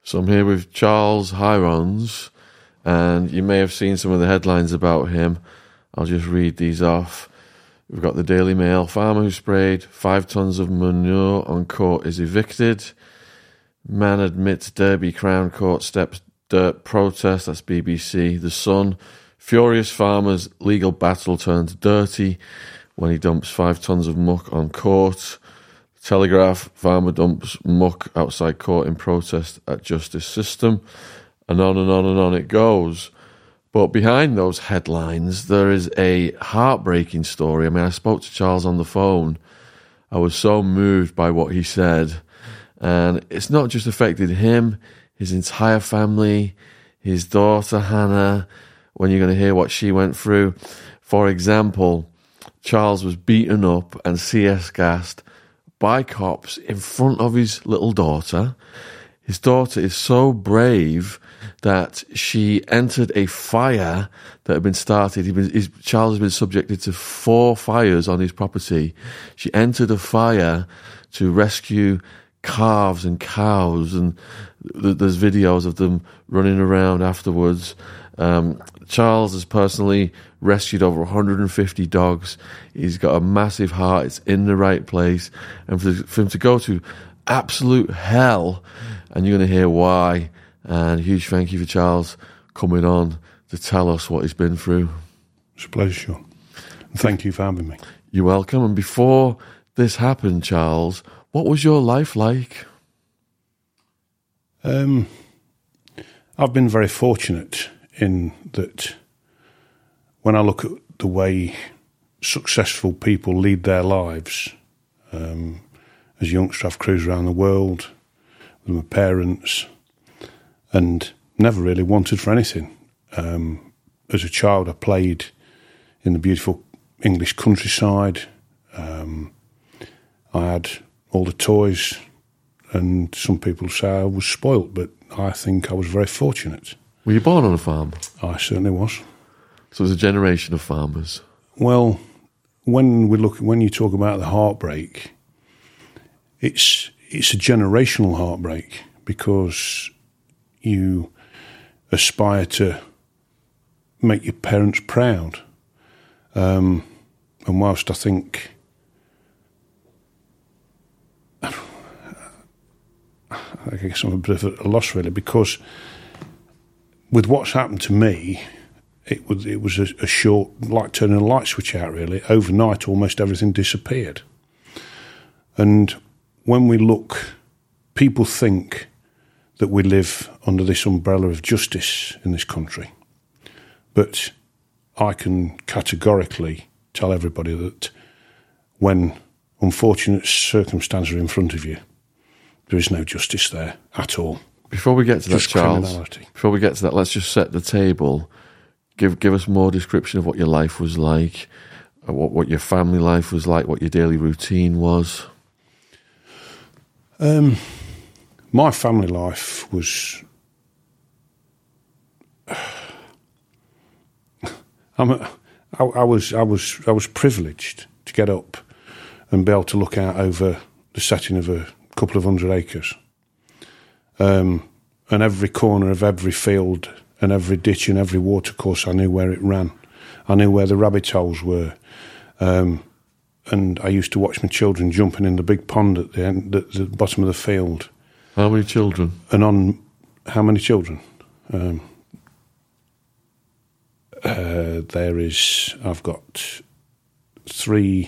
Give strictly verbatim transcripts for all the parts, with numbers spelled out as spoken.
So I'm here with Charles Hirons, and you may have seen some of the headlines about him. I'll just read these off. We've got the Daily Mail. Farmer who sprayed five tonnes of manure on court is evicted. Man admits Derby Crown Court steps dirt protest. That's B B C. The Sun. Furious farmers' legal battle turns dirty when he dumps five tonnes of muck on court. Telegraph. Farmer dumps muck outside court in protest at justice system. And on and on and on it goes. But behind those headlines, there is a heartbreaking story. I mean, I spoke to Charles on the phone. I was so moved by what he said. And it's not just affected him, his entire family, his daughter, Hannah, when you're going to hear what she went through. For example, Charles was beaten up and C S gassed by cops in front of his little daughter. His daughter is so brave that she entered a fire that had been started. He been, his child has been subjected to four fires on his property. She entered a fire to rescue calves and cows, and th- there's videos of them running around afterwards. Um, Charles has personally rescued over one hundred fifty dogs. He's got a massive heart. It's in the right place. And for, for him to go to absolute hell, and you're going to hear why. And a huge thank you for Charles coming on to tell us what he's been through. It's a pleasure, Sean. Thank you for having me. You're welcome. And before this happened, Charles, what was your life like? Um, I've been very fortunate in that when I look at the way successful people lead their lives, um, as a youngster I've cruised around the world with my parents and never really wanted for anything. Um, as a child I played in the beautiful English countryside. Um, I had all the toys, and some people say I was spoilt, but I think I was very fortunate. Were you born on a farm? I certainly was. So there's a generation of farmers. Well, when we look, when you talk about the heartbreak, it's it's a generational heartbreak because you aspire to make your parents proud, um, and whilst I think I guess I'm a bit of a loss really, because with what's happened to me, it was it was a, a short, like turning a light switch out really. Overnight, almost everything disappeared. And when we look, people think that we live under this umbrella of justice in this country. But I can categorically tell everybody that when unfortunate circumstances are in front of you, there is no justice there at all. Before we get to that, Just Charles, before we get to that, let's just set the table. Give give us more description of what your life was like, what what your family life was like, what your daily routine was. Um, my family life was. I'm a, I, I was I was I was privileged to get up and be able to look out over the setting of a couple of hundred acres, um, and every corner of every field and every ditch and every watercourse I knew where it ran. I knew where the rabbit holes were, um, and I used to watch my children jumping in the big pond at the end, at the bottom of the field. How many children? And on how many children? Um, uh, there is. I've got three.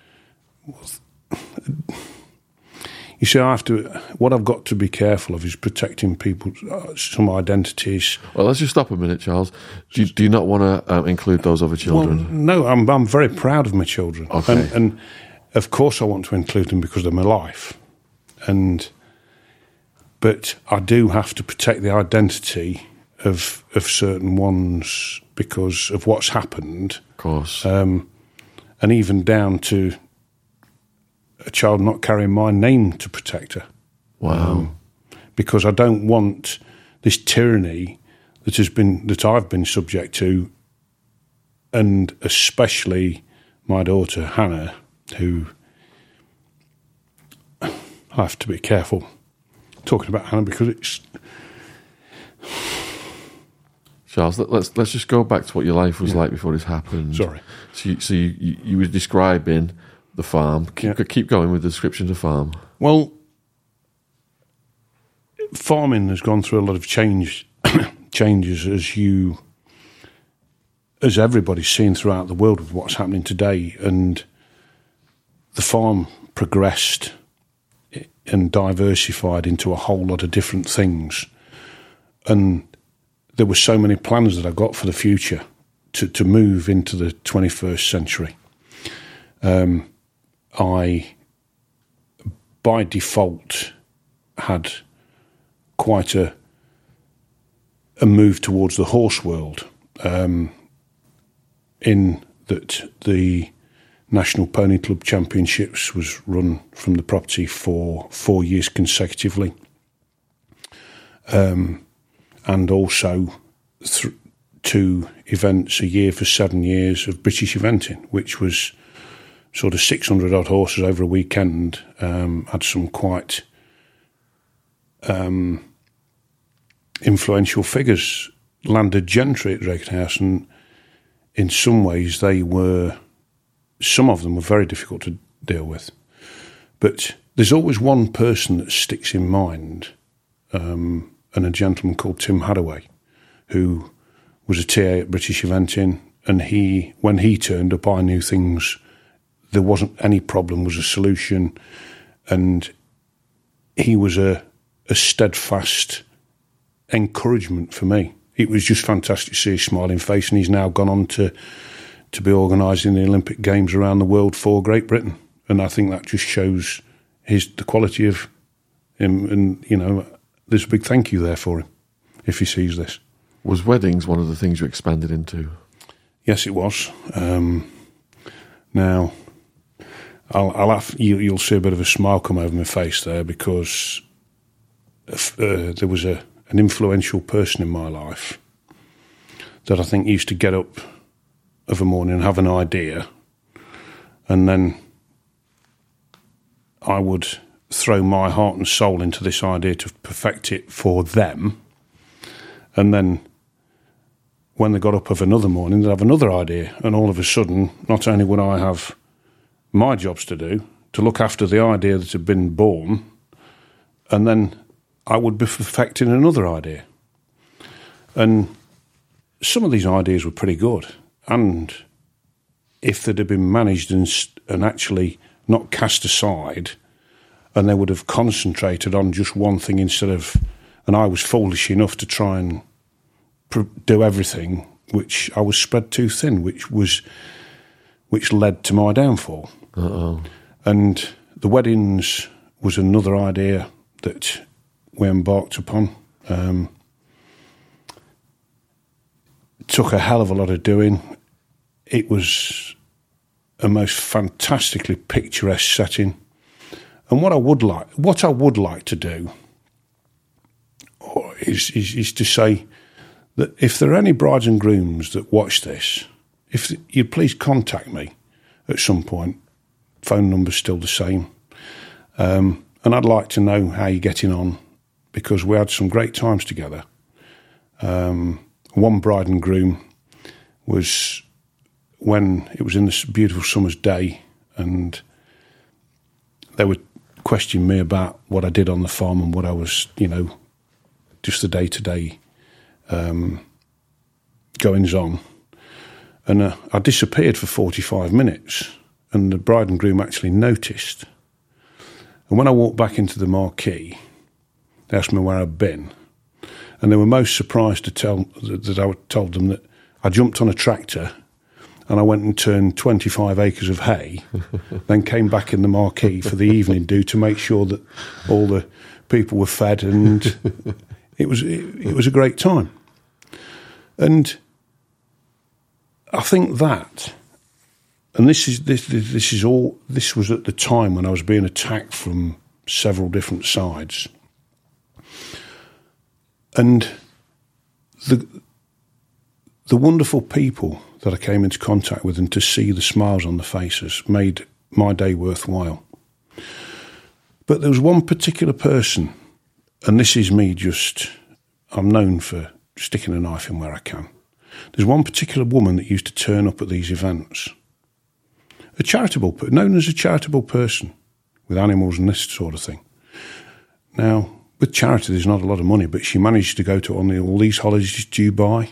You see, I have to. What I've got to be careful of is protecting people's uh, some identities. Well, let's just stop a minute, Charles. Do you, do you not want to um, include those other children? Well, no, I'm I'm very proud of my children, okay. and, and of course I want to include them because they're my life, and but I do have to protect the identity of of certain ones because of what's happened. Of course, um, and even down to a child not carrying my name to protect her. Wow. Um, because I don't want this tyranny that has been that I've been subject to, and especially my daughter Hannah, who I have to be careful talking about Hannah because it's Charles, let, let's let's just go back to what your life was yeah. like before this happened. Sorry. So, you, so you, you, you were describing the farm. Keep, yeah. keep going with the description of the farm. Well, farming has gone through a lot of change, changes as you, as everybody's seen throughout the world with what's happening today, and the farm progressed and diversified into a whole lot of different things, and there were so many plans that I got for the future to, to move into the twenty-first century. Um, I, by default, had quite a a move towards the horse world, um, in that the National Pony Club Championships was run from the property for four years consecutively. Um, and also th- two events a year for seven years of British eventing, which was sort of six hundred odd horses over a weekend. Um, had some quite um, influential figures, landed gentry at Drakenhouse, and in some ways they were, some of them were very difficult to deal with. But there's always one person that sticks in mind, um, and a gentleman called Tim Hadaway, who was a T A at British Eventing, and he, when he turned up, I knew things, there wasn't any problem, was a solution, and he was a, a steadfast encouragement for me. It was just fantastic to see his smiling face, and he's now gone on to to be organising the Olympic Games around the world for Great Britain, and I think that just shows his the quality of him, and you know, there's a big thank you there for him if he sees this. Was weddings one of the things you expanded into? Yes, it was. Um, now, I'll, I'll have, you, you'll see a bit of a smile come over my face there, because uh, there was a an influential person in my life that I think used to get up of a morning and have an idea, and then I would throw my heart and soul into this idea to perfect it for them, and then when they got up of another morning, they'd have another idea, and all of a sudden, not only would I have my jobs to do, to look after the idea that had been born, and then I would be perfecting another idea. And some of these ideas were pretty good, and if they'd have been managed and, and actually not cast aside, and they would have concentrated on just one thing instead of, and I was foolish enough to try and pr- do everything, which I was spread too thin, which was, which led to my downfall. Uh-oh. And the weddings was another idea that we embarked upon. Um, took a hell of a lot of doing. It was a most fantastically picturesque setting. And what I would like, what I would like to do is, is, is to say that if there are any brides and grooms that watch this, if you'd please contact me at some point. Phone number's still the same. Um, and I'd like to know how you're getting on, because we had some great times together. Um, one bride and groom was when it was in this beautiful summer's day, and they were questioning me about what I did on the farm and what I was, you know, just the day-to-day um, goings-on. And uh, I disappeared for forty-five minutes, and the bride and groom actually noticed. And when I walked back into the marquee, they asked me where I'd been, and they were most surprised to tell that I told them that I jumped on a tractor and I went and turned twenty-five acres of hay, then came back in the marquee for the evening do to make sure that all the people were fed, and it was it, it was a great time. And I think that, and this is this this is all this was at the time when I was being attacked from several different sides. And the the wonderful people that I came into contact with, and to see the smiles on the faces, made my day worthwhile. But there was one particular person, and this is me just, I'm known for sticking a knife in where I can. There's one particular woman that used to turn up at these events. A charitable, known as a charitable person with animals and this sort of thing. Now, with charity, there's not a lot of money, but she managed to go to on the, all these holidays to Dubai.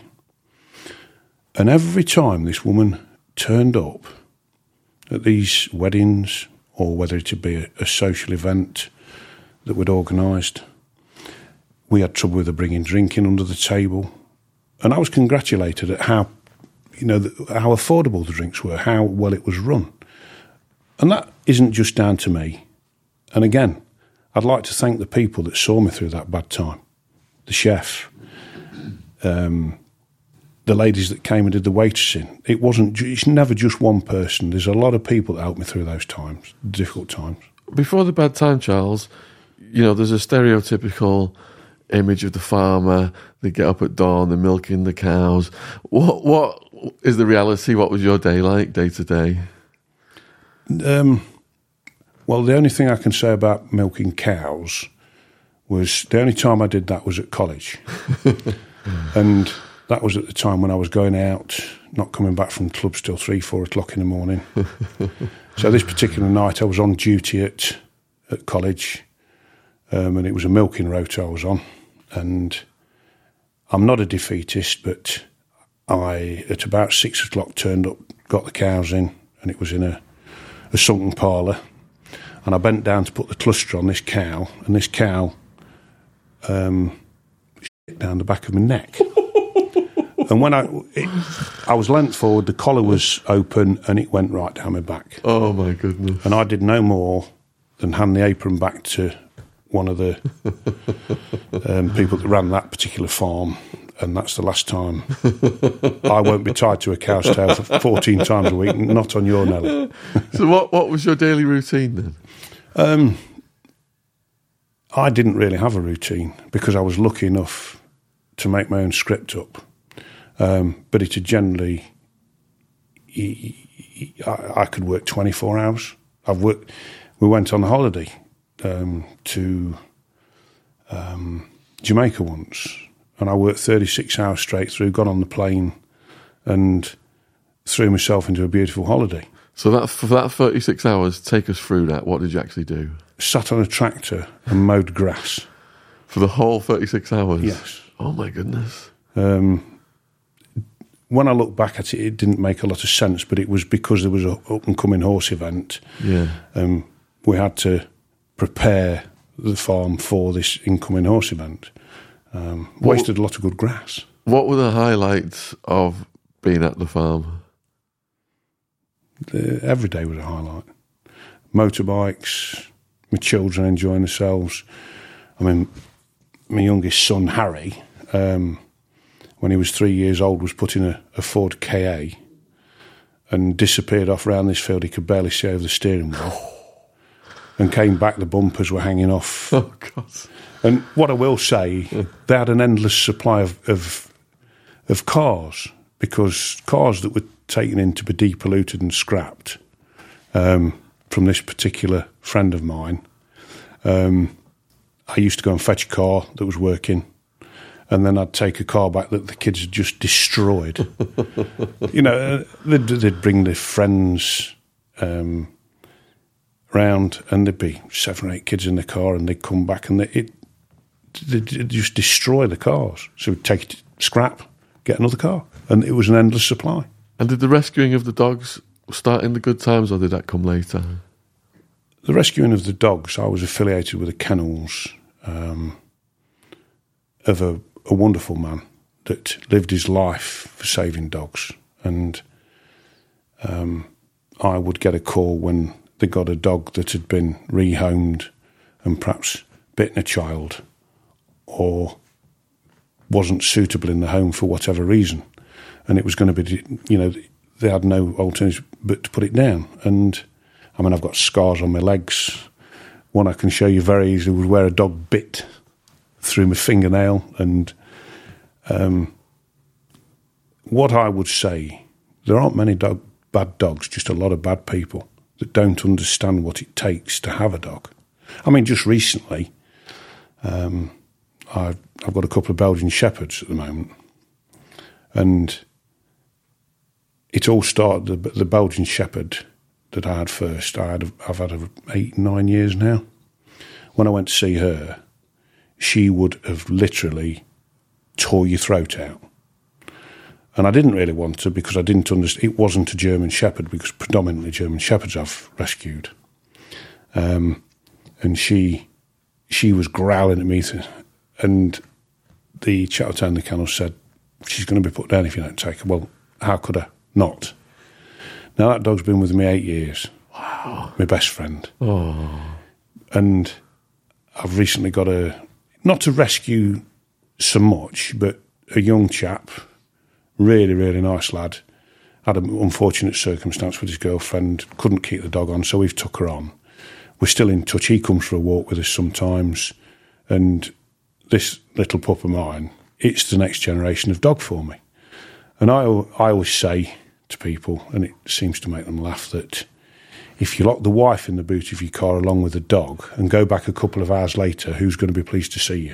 And every time this woman turned up at these weddings, or whether it would be a, a social event that we'd organised, we had trouble with her bringing drink in under the table. And I was congratulated at how, you know, the, how affordable the drinks were, how well it was run. And that isn't just down to me. And again, I'd like to thank the people that saw me through that bad time. The chef, um, the ladies that came and did the waitressing. It wasn't, it's never just one person. There's a lot of people that helped me through those times, difficult times. Before the bad time, Charles, you know, there's a stereotypical image of the farmer. They get up at dawn, they're milking the cows. What what is the reality? What was your day like, day to day? Um, well, the only thing I can say about milking cows was the only time I did that was at college. And that was at the time when I was going out, not coming back from clubs till three, four o'clock in the morning. So this particular night I was on duty at, at college, um, and it was a milking rota I was on. And I'm not a defeatist, but I, at about six o'clock, turned up, got the cows in, and it was in a, a sunken parlour. And I bent down to put the cluster on this cow, and this cow um, shit down the back of my neck. And when I, it, I was leant forward, the collar was open, and it went right down my back. Oh my goodness! And I did no more than hand the apron back to one of the um, people that ran that particular farm, and that's the last time. I won't be tied to a cow's tail for fourteen times a week, not on your Nelly. So what, what was your daily routine then? Um, I didn't really have a routine because I was lucky enough to make my own script up. Um, but it had generally, I, I could work twenty-four hours. I've worked, we went on a holiday um, to um, Jamaica once, and I worked thirty-six hours straight through, got on the plane and threw myself into a beautiful holiday. So that for that thirty-six hours, take us through that. What did you actually do? Sat on a tractor and mowed grass. For the whole thirty-six hours? Yes. Oh my goodness. Um, when I look back at it, it didn't make a lot of sense, but it was because there was an up-and-coming horse event. Yeah. Um, we had to prepare the farm for this incoming horse event. Um, wasted what, a lot of good grass. What were the highlights of being at the farm? The, every day was a highlight. Motorbikes, my children enjoying themselves. I mean, my youngest son, Harry, um, when he was three years old, was put in a, a Ford K A and disappeared off round this field. He could barely see over the steering wheel. And came back, the bumpers were hanging off. Oh, God. And what I will say, they had an endless supply of, of, of cars, because cars that were taken in to be depolluted and scrapped um, from this particular friend of mine. Um, I used to go and fetch a car that was working, and then I'd take a car back that the kids had just destroyed. You know, they'd, they'd bring their friends um, round, and there'd be seven or eight kids in the car, and they'd come back, and they, it, they'd just destroy the cars. So we'd take it to scrap, get another car, and it was an endless supply. And did the rescuing of the dogs start in the good times, or did that come later? The rescuing of the dogs, I was affiliated with the kennels um, of a, a wonderful man that lived his life for saving dogs. And um, I would get a call when they got a dog that had been rehomed and perhaps bitten a child or wasn't suitable in the home for whatever reason. And it was going to be, you know, they had no alternative but to put it down. And I mean, I've got scars on my legs. One I can show you very easily was where a dog bit through my fingernail. And um, what I would say, there aren't many dog, bad dogs, just a lot of bad people that don't understand what it takes to have a dog. I mean, just recently, um, I've, I've got a couple of Belgian Shepherds at the moment. And it all started, the, the Belgian Shepherd that I had first, I had, I've had her eight, nine years now. When I went to see her, she would have literally tore your throat out. And I didn't really want to because I didn't understand. It wasn't a German Shepherd because predominantly German Shepherds I've rescued. Um, and she she was growling at me. To, and the chap who owned the kennel said, she's going to be put down if you don't take her. Well, how could I not? Now, that dog's been with me eight years. Wow. My best friend. Oh. And I've recently got a, not to rescue so much, but a young chap, really, really nice lad, had an unfortunate circumstance with his girlfriend, couldn't keep the dog on, so we've took her on. We're still in touch. He comes for a walk with us sometimes. And this little pup of mine, it's the next generation of dog for me. And I, I always say to people, and it seems to make them laugh, that if you lock the wife in the boot of your car along with the dog and go back a couple of hours later, who's going to be pleased to see you?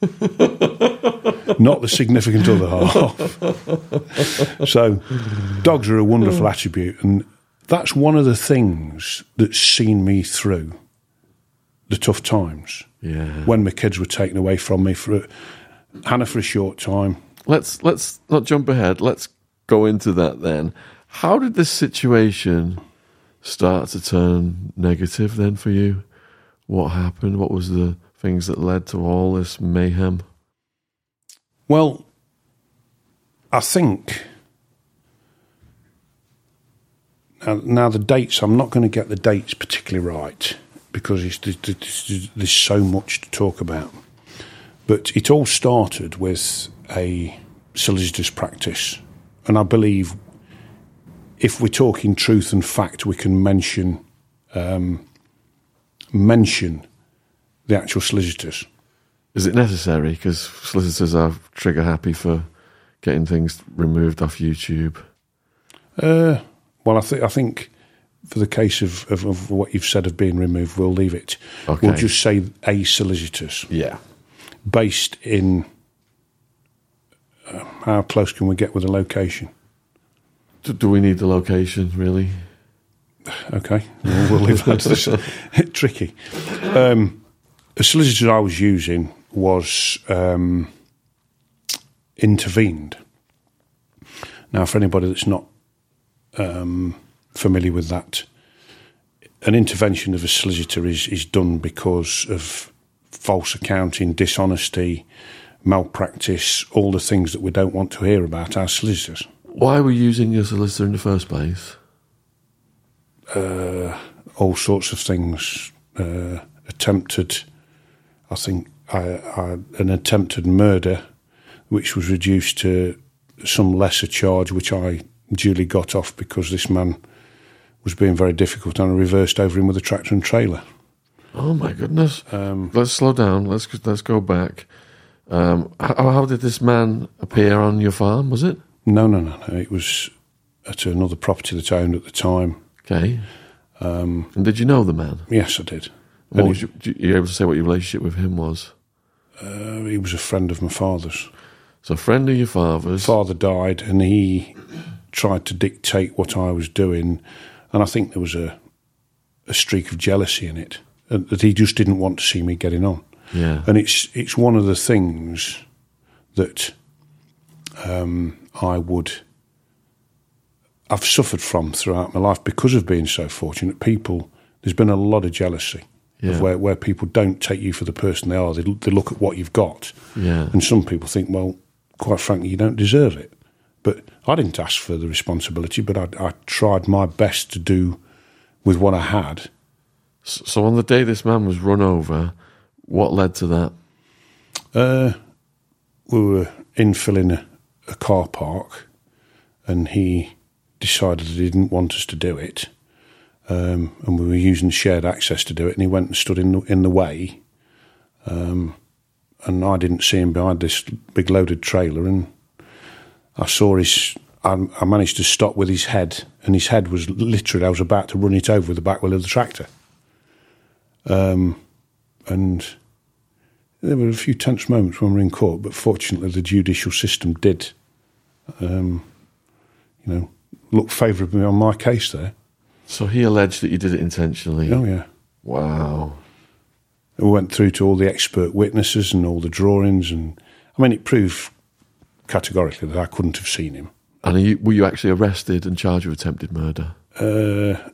Not the significant other half. So dogs are a wonderful attribute, and that's one of the things that's seen me through the tough times. Yeah. When my kids were taken away from me for a, Hannah for a short time. Let's let's not jump ahead. Let's go into that then. How did this situation start to turn negative then for you? What happened? What was the things that led to all this mayhem? Well, I think now, now the dates, I'm not going to get the dates particularly right because it's, there's, there's so much to talk about. But it all started with a solicitor's practice. And I believe if we're talking truth and fact, we can mention um, mention the actual solicitors. Is it necessary? Because solicitors are trigger happy for getting things removed off YouTube. Uh, well, I, th- I think for the case of, of, of what you've said of being removed, we'll leave it. Okay. We'll just say a solicitors. Yeah. Based in uh, how close can we get with the location? Do, do we need the location, really? Okay, we'll, we'll leave that to this. Tricky. Um, the solicitor I was using was um, Intervened. Now, for anybody that's not um, familiar with that, an intervention of a solicitor is, is done because of false accounting, dishonesty, malpractice, all the things that we don't want to hear about our solicitors. Why were you using your solicitor in the first place? Uh, all sorts of things. Uh, attempted, I think, I, I, an attempted murder, which was reduced to some lesser charge, which I duly got off because this man was being very difficult, and I reversed over him with a tractor and trailer. Oh my goodness! Um, let's slow down. Let's let's go back. Um, how, how did this man appear on your farm? Was it? No, no, no, no. It was at another property that I owned at the time. Okay. Um, and did you know the man? Yes, I did. What was you, you able to say what your relationship with him was? Uh, he was a friend of my father's. So a friend of your father's. Father died, and he tried to dictate what I was doing, and I think there was a a streak of jealousy in it, that he just didn't want to see me getting on. Yeah. And it's it's one of the things that um, I would I've suffered from throughout my life because of being so fortunate. People, there's been a lot of jealousy. Yeah. Of where, where people don't take you for the person they are. They, they look at what you've got. Yeah. And some people think, well, quite frankly, you don't deserve it. But I didn't ask for the responsibility, but I, I tried my best to do with what I had. So on the day this man was run over, what led to that? Uh, we were infilling a, a car park, and he decided that he didn't want us to do it. Um, and we were using shared access to do it, and he went and stood in the, in the way. Um, and I didn't see him behind this big loaded trailer, and I saw his. I, I managed to stop with his head, and his head was literally. I was about to run it over with the back wheel of the tractor. Um, and there were a few tense moments when we were in court, but fortunately the judicial system did, um, you know, look favourably on my case there. So he alleged that you did it intentionally? Oh, yeah. Wow. We went through to all the expert witnesses and all the drawings, and I mean, it proved categorically that I couldn't have seen him. And are you, were you actually arrested and charged with attempted murder? Uh,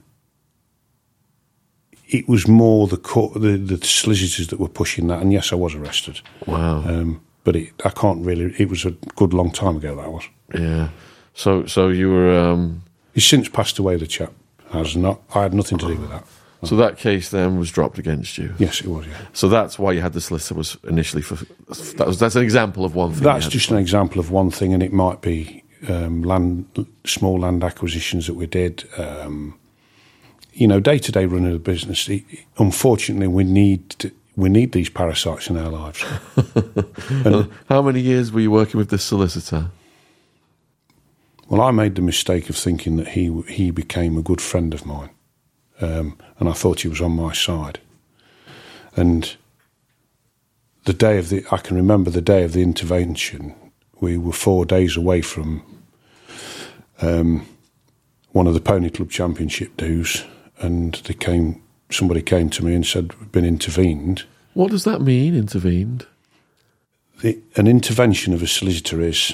it was more the, court, the the solicitors that were pushing that, and yes, I was arrested. Wow. Um, but it, I can't really. It was a good long time ago, that was. Yeah. So so you were. Um, He's since passed away. The chap has not. I had nothing to do with that. So that case then was dropped against you. Yes, it was. Yeah. So that's why you had the solicitor was initially for. That was that's an example of one thing. That's just an example of one thing, and it might be um, land, small land acquisitions that we did. Um, you know, day to day running of the business. Unfortunately, we need to, we need these parasites in our lives. And, how many years were you working with this solicitor? Well, I made the mistake of thinking that he he became a good friend of mine, um, and I thought he was on my side. And the day of the, I can remember the day of the intervention. We were four days away from um, one of the Pony Club Championship dues, and they came. Somebody came to me and said, "We've been intervened." What does that mean, intervened? The, an intervention of a solicitor is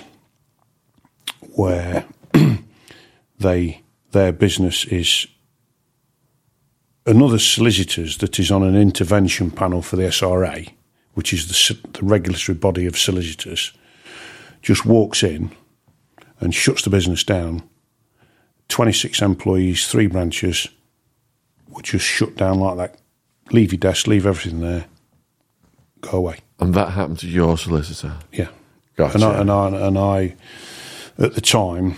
where they their business is another solicitors that is on an intervention panel for the S R A, which is the, the regulatory body of solicitors, just walks in and shuts the business down. twenty-six employees, three branches, would just shut down like that. Leave your desk, leave everything there, go away. And that happened to your solicitor? Yeah. Gotcha. And I, and I, and I at the time,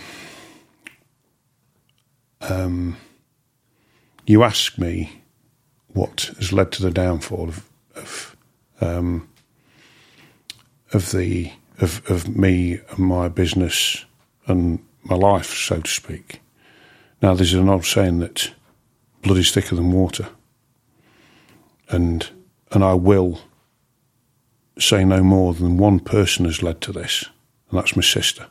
um, you asked me what has led to the downfall of of, um, of the of, of me and my business and my life, so to speak. Now, there's an old saying that blood is thicker than water, and and I will say no more than one person has led to this, and that's my sister.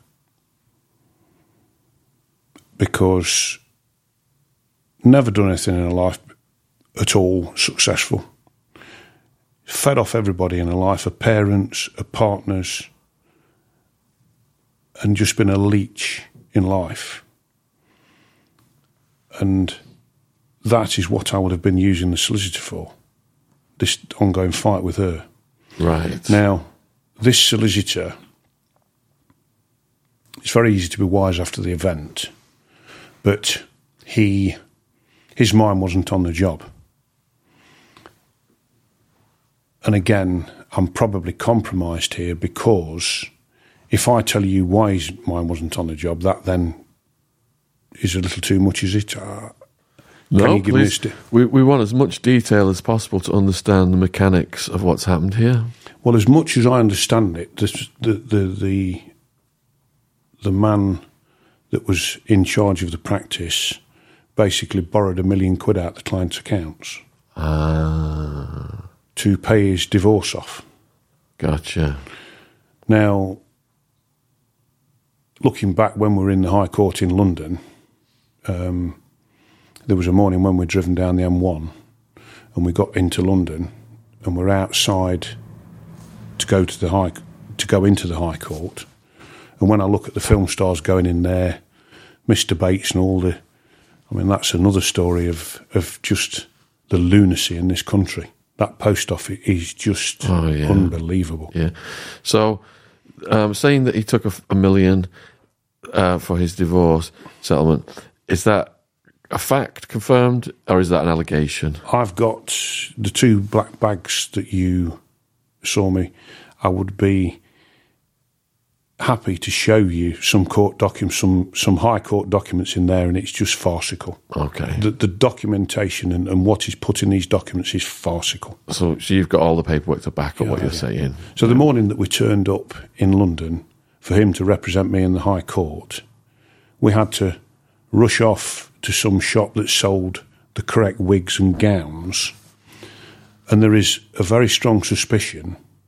Because never done anything in her life at all successful. Fed off everybody in her life, her parents, her partners, and just been a leech in life. And that is what I would have been using the solicitor for, this ongoing fight with her. Right. Now, this solicitor, it's very easy to be wise after the event, but he, his mind wasn't on the job. And again, I'm probably compromised here, because if I tell you why his mind wasn't on the job, that then is a little too much, is it? Uh, no, please. St- we, we want as much detail as possible to understand the mechanics of what's happened here. Well, as much as I understand it, the the the, the, the man that was in charge of the practice basically borrowed a million quid out the client's accounts Ah. to pay his divorce off. Gotcha. Now, looking back when we were in the High Court in London, um, there was a morning when we'd driven down the M one and we got into London and we're outside to go to the high to go into the High Court. And when I look at the film stars going in there, Mister Bates and all the, I mean, that's another story of, of just the lunacy in this country. That post office is just oh, yeah. unbelievable. Yeah. So, um, saying that he took a, a million uh, for his divorce settlement, is that a fact confirmed, or is that an allegation? I've got the two black bags that you saw me. I would be happy to show you some court documents, some some high court documents in there, and it's just farcical. Okay. The, the documentation and, and what is put in these documents is farcical. So, so you've got all the paperwork to back up Yeah, what you're yeah. saying. So the morning that we turned up in London for him to represent me in the High Court, we had to rush off to some shop that sold the correct wigs and gowns, and there is a very strong suspicion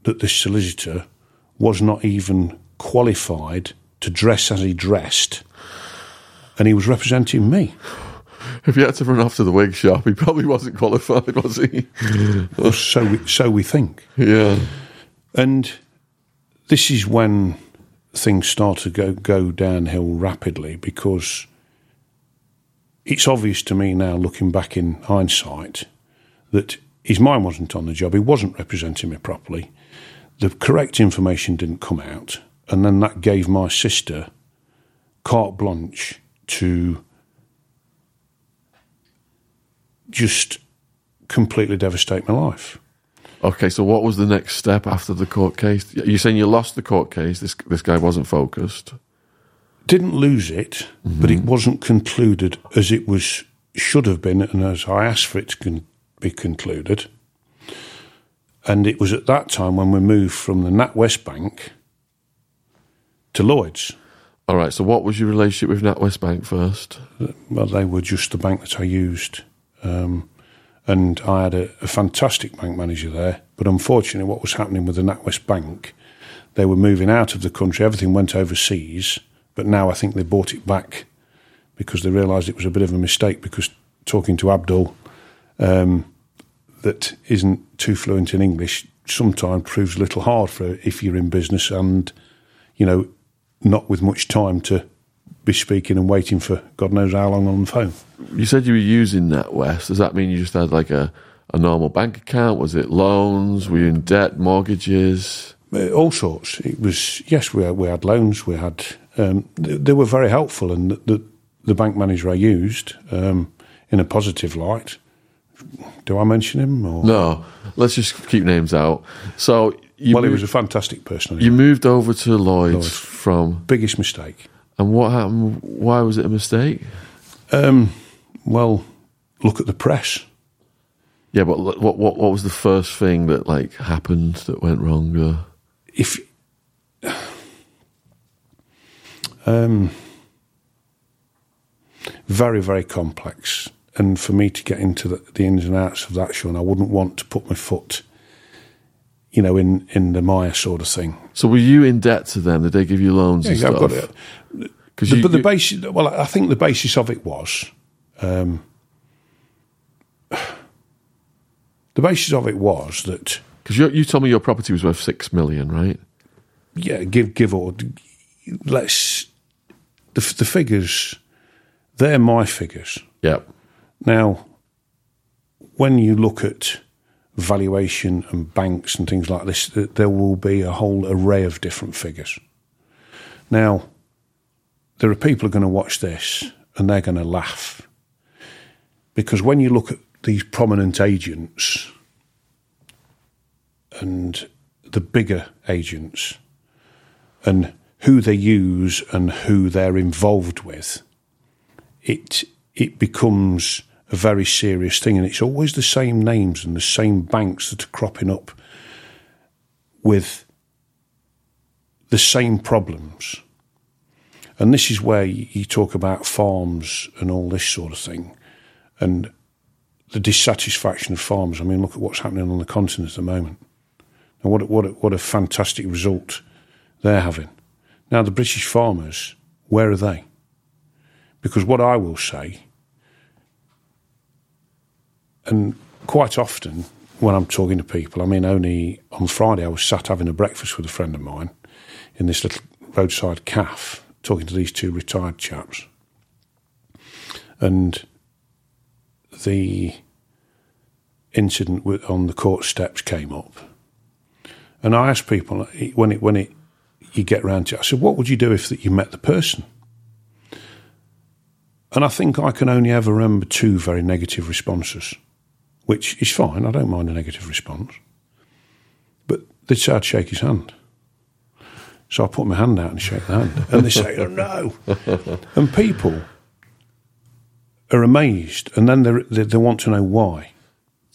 that this solicitor was not even qualified to dress as he dressed, and he was representing me. If he had to run off to the wig shop, he probably wasn't qualified, was he? so, we, so we think. Yeah. And this is when things start to go, go downhill rapidly, because it's obvious to me now, looking back in hindsight, that his mind wasn't on the job. He wasn't representing me properly. The correct information didn't come out. And then that gave my sister carte blanche to just completely devastate my life. Okay, so what was the next step after the court case? You're saying you lost the court case, this this guy wasn't focused? Didn't lose it, mm-hmm. but it wasn't concluded as it was should have been, and as I asked for it to con- be concluded. And it was at that time when we moved from the NatWest Bank to Lloyds. All right, so what was your relationship with NatWest Bank first? Well, they were just the bank that I used. Um, and I had a, a fantastic bank manager there. But unfortunately, what was happening with the NatWest Bank, they were moving out of the country. Everything went overseas. But now I think they bought it back because they realised it was a bit of a mistake, because talking to Abdul, um, that isn't too fluent in English, sometimes proves a little hard for if you're in business and, you know, not with much time to be speaking and waiting for God knows how long on the phone. You said you were using NatWest. Does that mean you just had like a, a normal bank account? Was it loans? Were you in debt, mortgages? Uh, all sorts. It was, yes, we had, we had loans. We had, um, they, they were very helpful, and the, the, the bank manager I used, um, in a positive light. Do I mention him? Or? No, let's just keep names out. So, you well, moved, he was a fantastic person. Anyway. You moved over to Lloyds, Lloyds from... Biggest mistake. And what happened? Why was it a mistake? Um, well, look at the press. Yeah, but what what what was the first thing that like happened that went wrong? Or? If um, very very complex, and for me to get into the, the ins and outs of that, Sean, I wouldn't want to put my foot, you know, in, in the mire sort of thing. So were you in debt to them? Did they give you loans yeah, and yeah, stuff? I've got it. The, you, but the you, basis, well, I think the basis of it was, um, the basis of it was that... Because you, you told me your property was worth six million, right? Yeah, give, give or... Let's... The, the figures, they're my figures. Yeah. Now, when you look at valuation and banks and things like this, there will be a whole array of different figures. Now, there are people who are going to watch this and they're going to laugh, because when you look at these prominent agents and the bigger agents and who they use and who they're involved with, it it becomes a very serious thing, and it's always the same names and the same banks that are cropping up with the same problems. And this is where you talk about farms and all this sort of thing, and the dissatisfaction of farmers. I mean, look at what's happening on the continent at the moment. And what, what, what a fantastic result they're having. Now, the British farmers, where are they? Because what I will say, and quite often when I'm talking to people, I mean, only on Friday I was sat having a breakfast with a friend of mine in this little roadside cafe, talking to these two retired chaps. And the incident with, on the court steps came up. And I asked people, when it when it you get round to it, I said, what would you do if that you met the person? And I think I can only ever remember two very negative responses, which is fine. I don't mind a negative response. But they'd say I'd shake his hand. So I put my hand out and shake the hand. And they say, oh, no. And people are amazed. And then they they want to know why.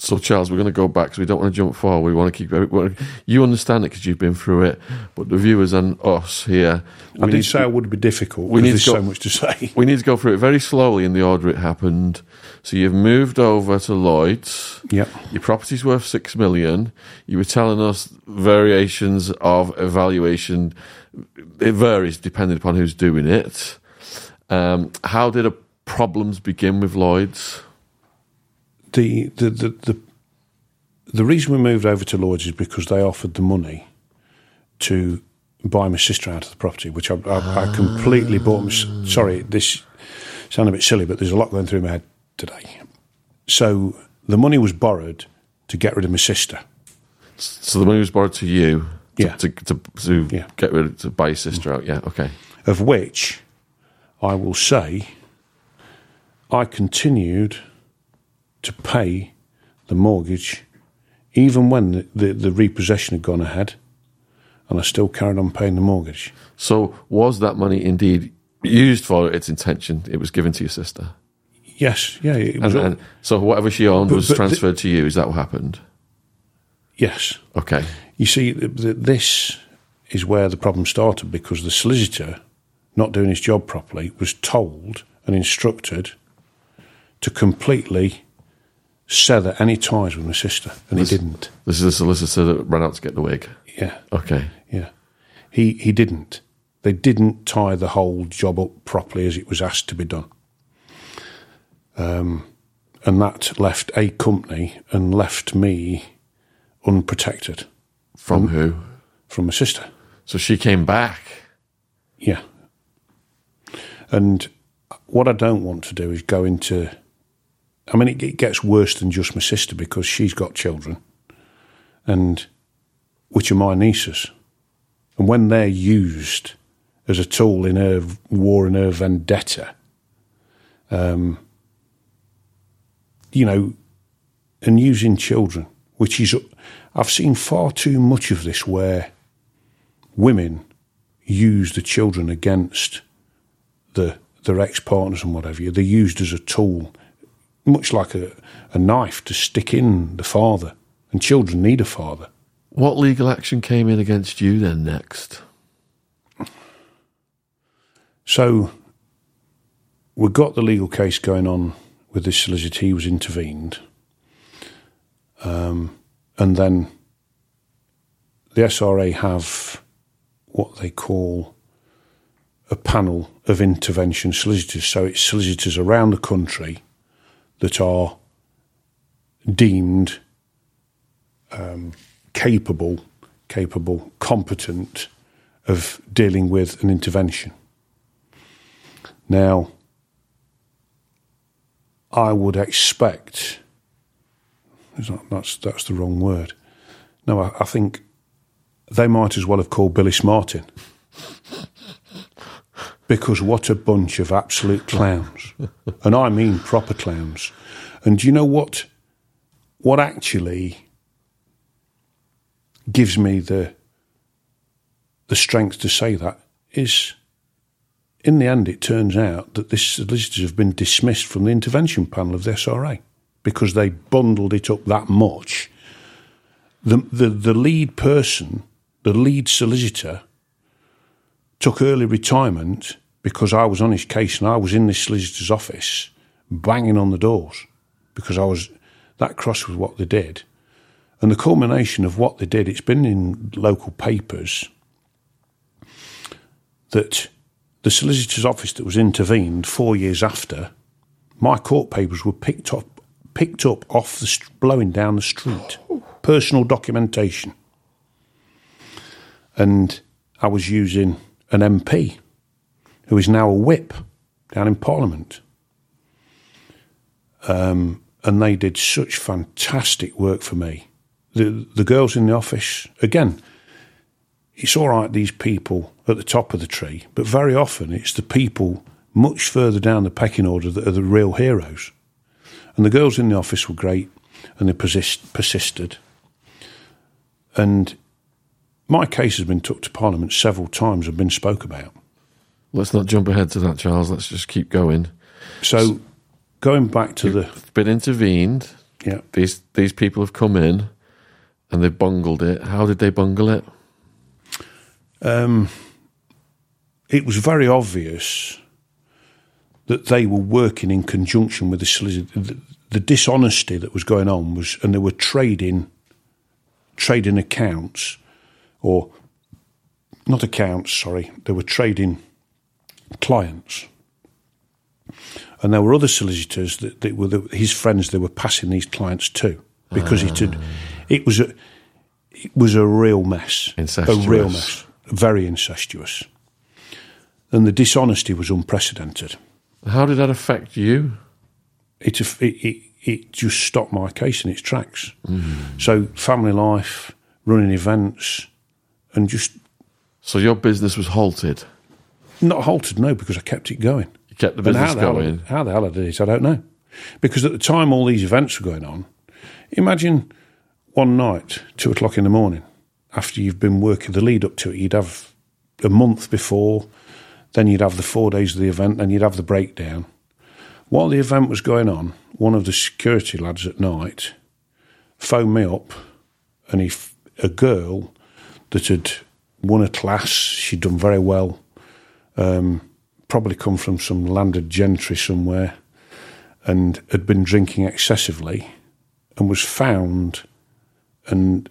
So, Charles, we're going to go back because we don't want to jump forward. We want to keep. We want to, you understand it because you've been through it, but the viewers and us here. I did say to, it would be difficult. We need there's to go, so much to say. We need to go through it very slowly in the order it happened. So, you've moved over to Lloyd's. Yep. Your property's worth six million. You were telling us variations of evaluation. It varies depending upon who's doing it. Um, how did the problems begin with Lloyd's? The, the the the the reason we moved over to Lloyd's is because they offered the money to buy my sister out of the property, which I, I, I completely bought. My, sorry, this sounds a bit silly, but there's a lot going through my head today. So the money was borrowed to get rid of my sister. So the money was borrowed to you, to, yeah, to, to, to yeah. get rid of, to buy your sister out. Yeah, okay. Of which I will say I continued to pay the mortgage even when the, the, the repossession had gone ahead, and I still carried on paying the mortgage. So was that money indeed used for its intention? It was given to your sister? Yes, yeah. It was and, all, and so whatever she owned but, was but transferred the, to you, is that what happened? Yes. Okay. You see, the, the, this is where the problem started, because the solicitor, not doing his job properly, was told and instructed to completely sever any ties with my sister, and this, he didn't. This is the solicitor that ran out to get the wig? Yeah. Okay. Yeah. He he didn't. They didn't tie the whole job up properly as it was asked to be done. Um, and that left a company and left me unprotected. From who? From my sister. So she came back? Yeah. And what I don't want to do is go into... I mean, it, it gets worse than just my sister, because she's got children, and which are my nieces. And when they're used as a tool in her war and her vendetta, um, you know, and using children, which is... I've seen far too much of this where women use the children against the their ex-partners and whatever. They're used as a tool, much like a, a knife to stick in the father, and children need a father. What legal action came in against you then next? So we've got the legal case going on with this solicitor. He was intervened. Um, and then the S R A have what they call a panel of intervention solicitors. So it's solicitors around the country that are deemed um, capable, capable, competent of dealing with an intervention. Now, I would expect, that's that's the wrong word. No, I, I think they might as well have called Billy Smartin. Because what a bunch of absolute clowns. And I mean proper clowns. And do you know what? What actually gives me the the strength to say that is, in the end, it turns out that this solicitors have been dismissed from the intervention panel of the S R A because they bundled it up that much. The the, the lead person, the lead solicitor, took early retirement because I was on his case and I was in this solicitor's office banging on the doors because I was that cross with what they did. And the culmination of what they did, it's been in local papers that the solicitor's office that was intervened four years after, my court papers were picked up, picked up off the st- blowing down the street. Personal documentation. And I was using an M P who is now a whip down in Parliament. Um, and they did such fantastic work for me. The the girls in the office, again, it's all right, these people at the top of the tree, but very often it's the people much further down the pecking order that are the real heroes. And the girls in the office were great, and they persist, persisted. And my case has been took to Parliament several times and been spoke about. Let's not jump ahead to that, Charles. Let's just keep going. So, going back to You've the... been intervened. Yeah. These these people have come in and they've bungled it. How did they bungle it? Um, it was very obvious that they were working in conjunction with the solicitor. The, the dishonesty that was going on was, and they were trading, trading accounts, or not accounts, sorry, they were trading clients. And there were other solicitors that, that were the, his friends. They were passing these clients to because it had, it was a, it was a real mess, incestuous. a real mess, very incestuous, and the dishonesty was unprecedented. How did that affect you? It it it, it just stopped my case in its tracks. Mm. So family life, running events, and just so your business was halted. Not halted, no, because I kept it going. You kept the business how the going. Hell, how the hell I did it, I don't know. Because at the time all these events were going on, imagine one night, two o'clock in the morning, after you've been working the lead up to it, you'd have a month before, then you'd have the four days of the event, then you'd have the breakdown. While the event was going on, one of the security lads at night phoned me up, and he, a girl that had won a class, she'd done very well, um, probably come from some landed gentry somewhere, and had been drinking excessively, and was found and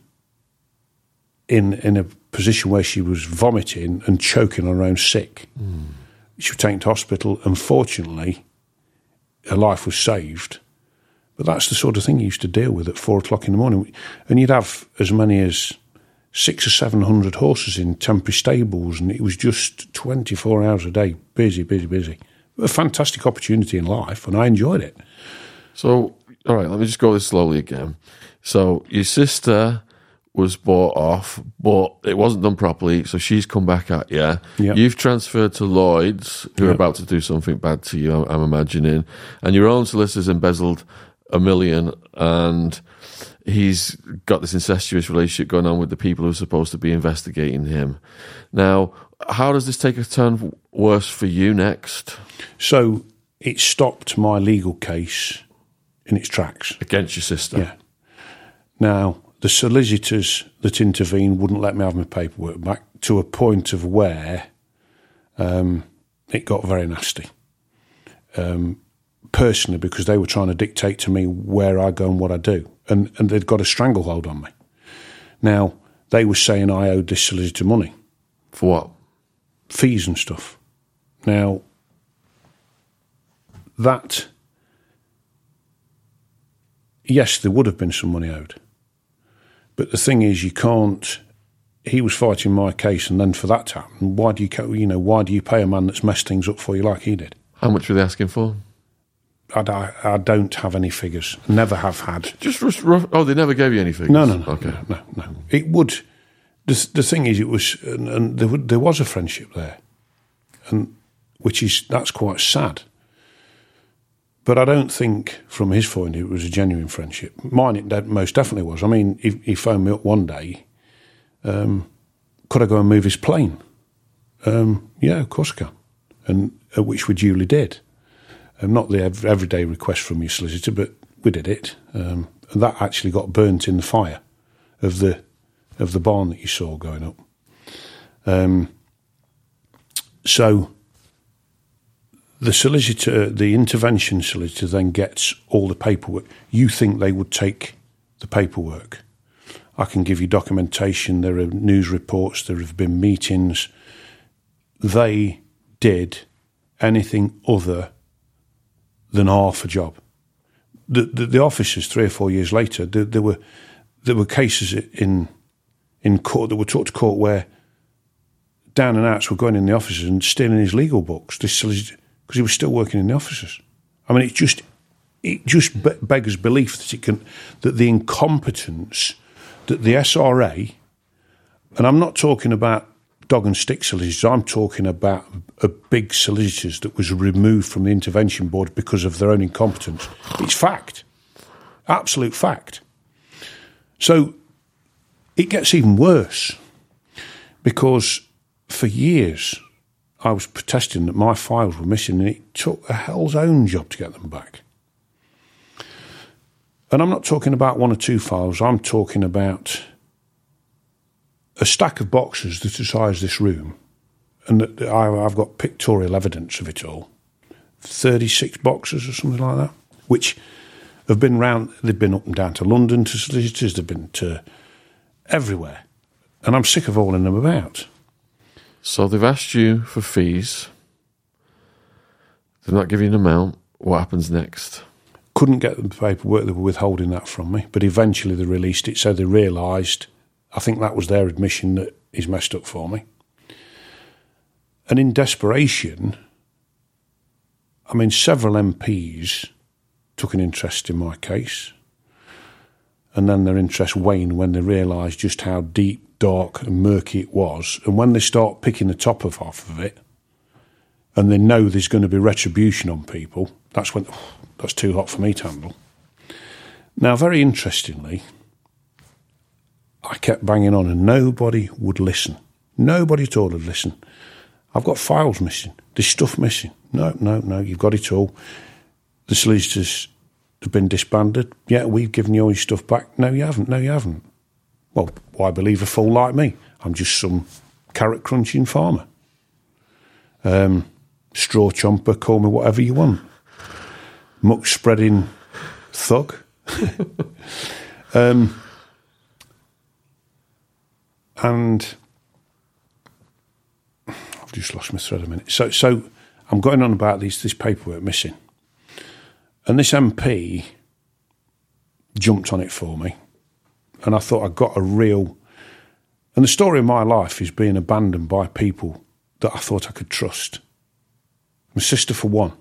in in a position where she was vomiting and choking on her own sick. Mm. She was taken to hospital. Unfortunately, her life was saved. But that's the sort of thing you used to deal with at four o'clock in the morning. And you'd have as many as six or seven hundred horses in temporary stables, and it was just twenty-four hours a day, busy, busy, busy. A fantastic opportunity in life, and I enjoyed it. So, all right, let me just go this slowly again. So, your sister was bought off, but it wasn't done properly, so she's come back at you. Yep. You've transferred to Lloyd's, who Yep. are about to do something bad to you, I'm imagining, and your own solicitor's embezzled a million, and he's got this incestuous relationship going on with the people who are supposed to be investigating him. Now, how does this take a turn worse for you next? So it stopped my legal case in its tracks. Against your sister? Yeah. Now, the solicitors that intervened wouldn't let me have my paperwork back, to a point of where um, it got very nasty. Um, personally, because they were trying to dictate to me where I go and what I do. And, and they'd got a stranglehold on me. Now, they were saying I owed this solicitor money. For what? Fees and stuff. Now, that, yes, there would have been some money owed. But the thing is, you can't, he was fighting my case, and then for that to happen, why do you, you know, why do you pay a man that's messed things up for you like he did? How much were they asking for? I, I, I don't have any figures. Never have had. Just rough. Oh, they never gave you any figures? No, no, no. Okay. No, no, no. It would. The, the thing is, it was, and, and there, would, there was a friendship there, and which is, that's quite sad. But I don't think, from his point of view, it was a genuine friendship. Mine, it de- most definitely was. I mean, he, he phoned me up one day. Um, could I go and move his plane? Um, yeah, of course I can. And uh, which we duly did. Um, not the ev- everyday request from your solicitor, but we did it. Um, and that actually got burnt in the fire of the of the barn that you saw going up. Um, so the solicitor, the intervention solicitor, then gets all the paperwork. You think they would take the paperwork. I can give you documentation. There are news reports. There have been meetings. They did anything other than half a job. The, the, the officers, three or four years later, there, there were there were cases in in court that were took to court where down and outs were going in the offices and stealing his legal books. This solicitor, because he was still working in the offices. I mean, it just it just be- beggars belief that it can that the incompetence that the S R A, and I'm not talking about dog and stick solicitors, I'm talking about a big solicitors that was removed from the intervention board because of their own incompetence. It's fact. Absolute fact. So it gets even worse because for years I was protesting that my files were missing, and it took a hell's own job to get them back. And I'm not talking about one or two files. I'm talking about a stack of boxes that's the size of this room. And that I, I've got pictorial evidence of it all. thirty-six boxes or something like that, which have been round. They've been up and down to London to solicitors. They've been to everywhere. And I'm sick of hauling them about. So they've asked you for fees. They're not giving you an amount. What happens next? Couldn't get the paperwork. They were withholding that from me. But eventually they released it. So they realised, I think that was their admission, that he's messed up for me. And in desperation, I mean, several M Ps took an interest in my case. And then their interest waned when they realised just how deep, dark and murky it was. And when they start picking the top of off of it, and they know there's going to be retribution on people, that's when, oh, that's too hot for me to handle. Now, very interestingly, I kept banging on and nobody would listen. Nobody at all would listen. I've got files missing. There's stuff missing. No, no, no, you've got it all. The solicitors have been disbanded. Yeah, we've given you all your stuff back. No, you haven't. No, you haven't. Well, why believe a fool like me? I'm just some carrot-crunching farmer. Um, straw chomper, call me whatever you want. Muck-spreading thug. um, and I've just lost my thread a minute. So, so I'm going on about these, this paperwork missing. And this M P jumped on it for me. And I thought I got a real... And the story of my life is being abandoned by people that I thought I could trust. My sister for one.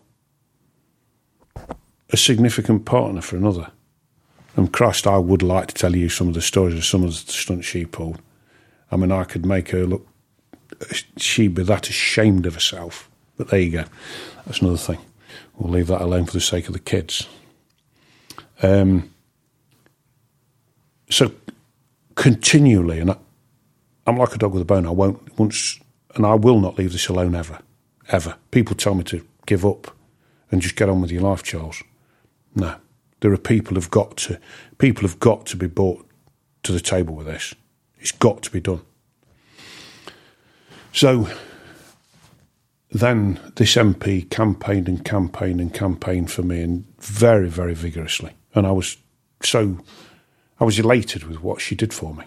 A significant partner for another. And Christ, I would like to tell you some of the stories of some of the stunts she pulled. I mean, I could make her look... She'd be that ashamed of herself. But there you go. That's another thing. We'll leave that alone for the sake of the kids. Um... So continually, and I, I'm like a dog with a bone. I won't once, and I will not leave this alone ever, ever. People tell me to give up and just get on with your life, Charles. No, there are people who've got to. People have got to be brought to the table with this. It's got to be done. So then this M P campaigned and campaigned and campaigned for me, and very, very vigorously, and I was so. I was elated with what she did for me.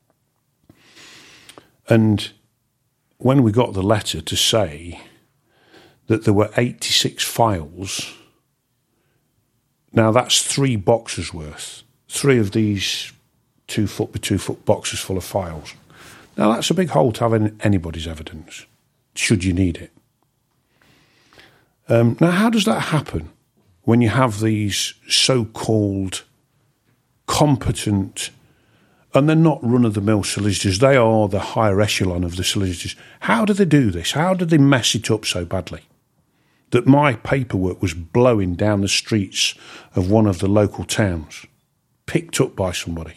And when we got the letter to say that there were eighty-six files, now that's three boxes worth, three of these two foot by two foot boxes full of files. Now that's a big hole to have in anybody's evidence, should you need it. Um, now how does that happen when you have these so-called competent, and they're not run-of-the-mill solicitors, they are the higher echelon of the solicitors. How do they do this? How did they mess it up so badly that my paperwork was blowing down the streets of one of the local towns, picked up by somebody?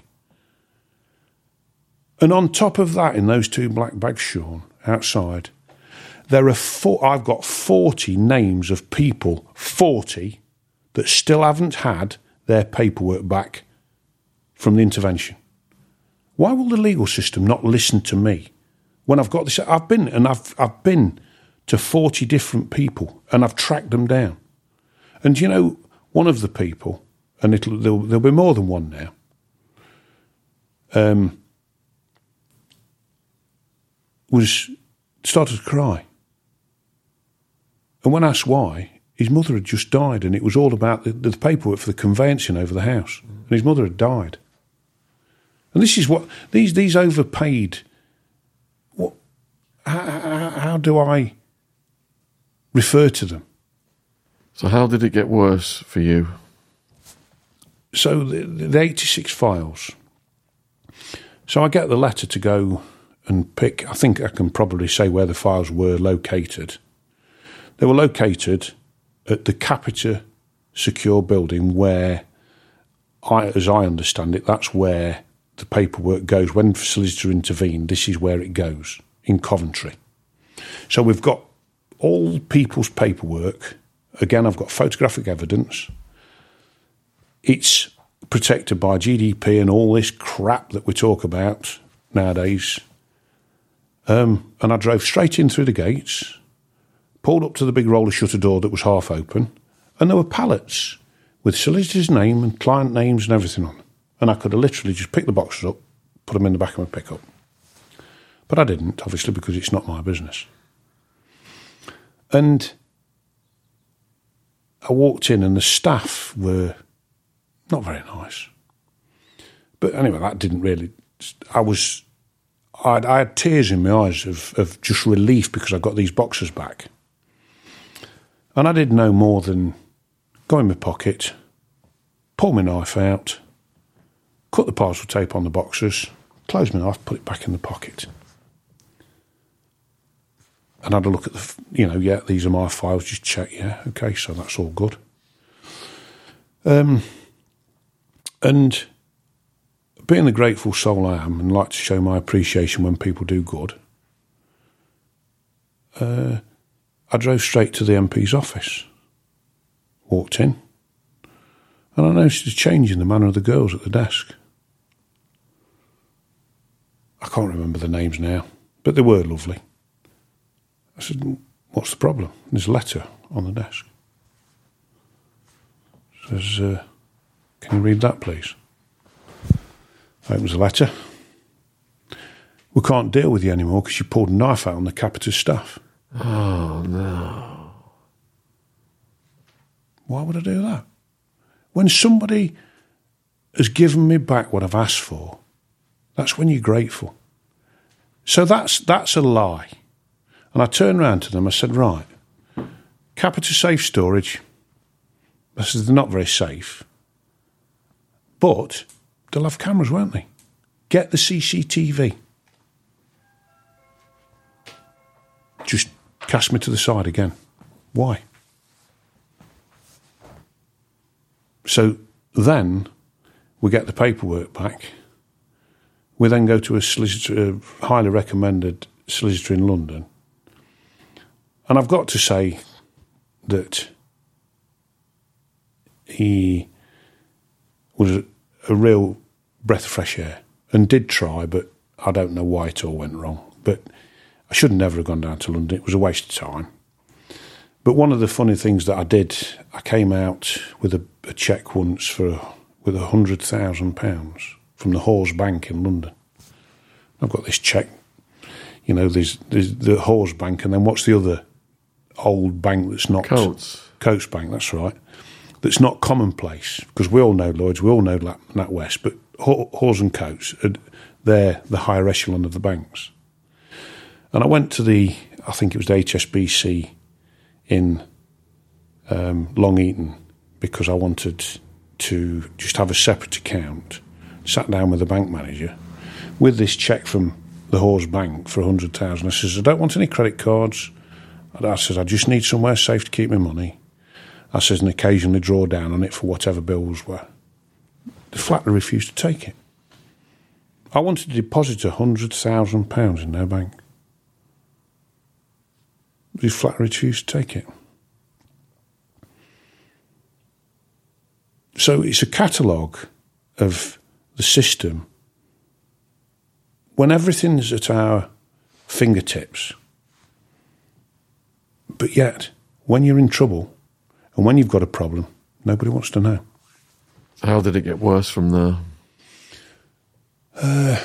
And on top of that, in those two black bags, Sean, outside, there are four, I've got forty names of people, forty, that still haven't had their paperwork back from the intervention. Why will the legal system not listen to me when I've got this? I've been and I've I've been to forty different people and I've tracked them down. And you know, one of the people, and it'll there'll, there'll be more than one now. Um, was started to cry, and when asked why, his mother had just died, and it was all about the, the paperwork for the conveyancing over the house, and his mother had died. And this is what these these overpaid. What? How, how, how do I refer to them? So how did it get worse for you? So the, the eighty-six files. So I get the letter to go and pick. I think I can probably say where the files were located. They were located at the Capita Secure building, where, I, as I understand it, that's where the paperwork goes. When the solicitor intervened, this is where it goes, in Coventry. So we've got all people's paperwork. Again, I've got photographic evidence. It's protected by G D P and all this crap that we talk about nowadays. Um, and I drove straight in through the gates, pulled up to the big roller shutter door that was half open, and there were pallets with solicitor's name and client names and everything on them. And I could have literally just picked the boxes up, put them in the back of my pickup. But I didn't, obviously, because it's not my business. And I walked in and the staff were not very nice. But anyway, that didn't really... I was... I'd, I had tears in my eyes of, of just relief because I got these boxes back. And I did no more than go in my pocket, pull my knife out, cut the parcel tape on the boxes, close my knife, put it back in the pocket. And I had a look at the, you know, yeah, these are my files, just check, yeah, okay, so that's all good. Um, and being the grateful soul I am and like to show my appreciation when people do good, uh, I drove straight to the M P's office, walked in, and I noticed a change in the manner of the girls at the desk. I can't remember the names now, but they were lovely. I said, what's the problem? There's a letter on the desk. It says, uh, can you read that, please? Opens the letter. We can't deal with you anymore because you pulled a knife out on the Capita's staff. Oh, no. Why would I do that? When somebody has given me back what I've asked for, that's when you're grateful. So that's that's a lie. And I turned round to them, I said, right, Capita Safe Storage. I said, they're not very safe. But they'll have cameras, won't they? Get the C C T V. Just cast me to the side again. Why? So then we get the paperwork back. We then go to a solicitor, a highly recommended solicitor in London. And I've got to say that he was a, a real breath of fresh air and did try, but I don't know why it all went wrong. But I should never have gone down to London. It was a waste of time. But one of the funny things that I did, I came out with a, a cheque once for with one hundred thousand pounds from the Hawes Bank in London. I've got this cheque, you know, there's, there's the Hawes Bank, and then what's the other old bank that's not... Coates. Coates Bank, that's right. That's not commonplace, because we all know Lloyds, we all know NatWest, but Hawes and Coates, they're the higher echelon of the banks. And I went to the, I think it was the H S B C in um, Long Eaton, because I wanted to just have a separate account, sat down with the bank manager, with this cheque from the Hawes Bank for one hundred thousand. I says, I don't want any credit cards. I says, I just need somewhere safe to keep my money. I says, and occasionally draw down on it for whatever bills were. They flatly refused to take it. I wanted to deposit one hundred thousand pounds in their bank. They flatly refused to take it. So it's a catalogue of the system when everything's at our fingertips. But yet, when you're in trouble and when you've got a problem, nobody wants to know. How did it get worse from there? Uh,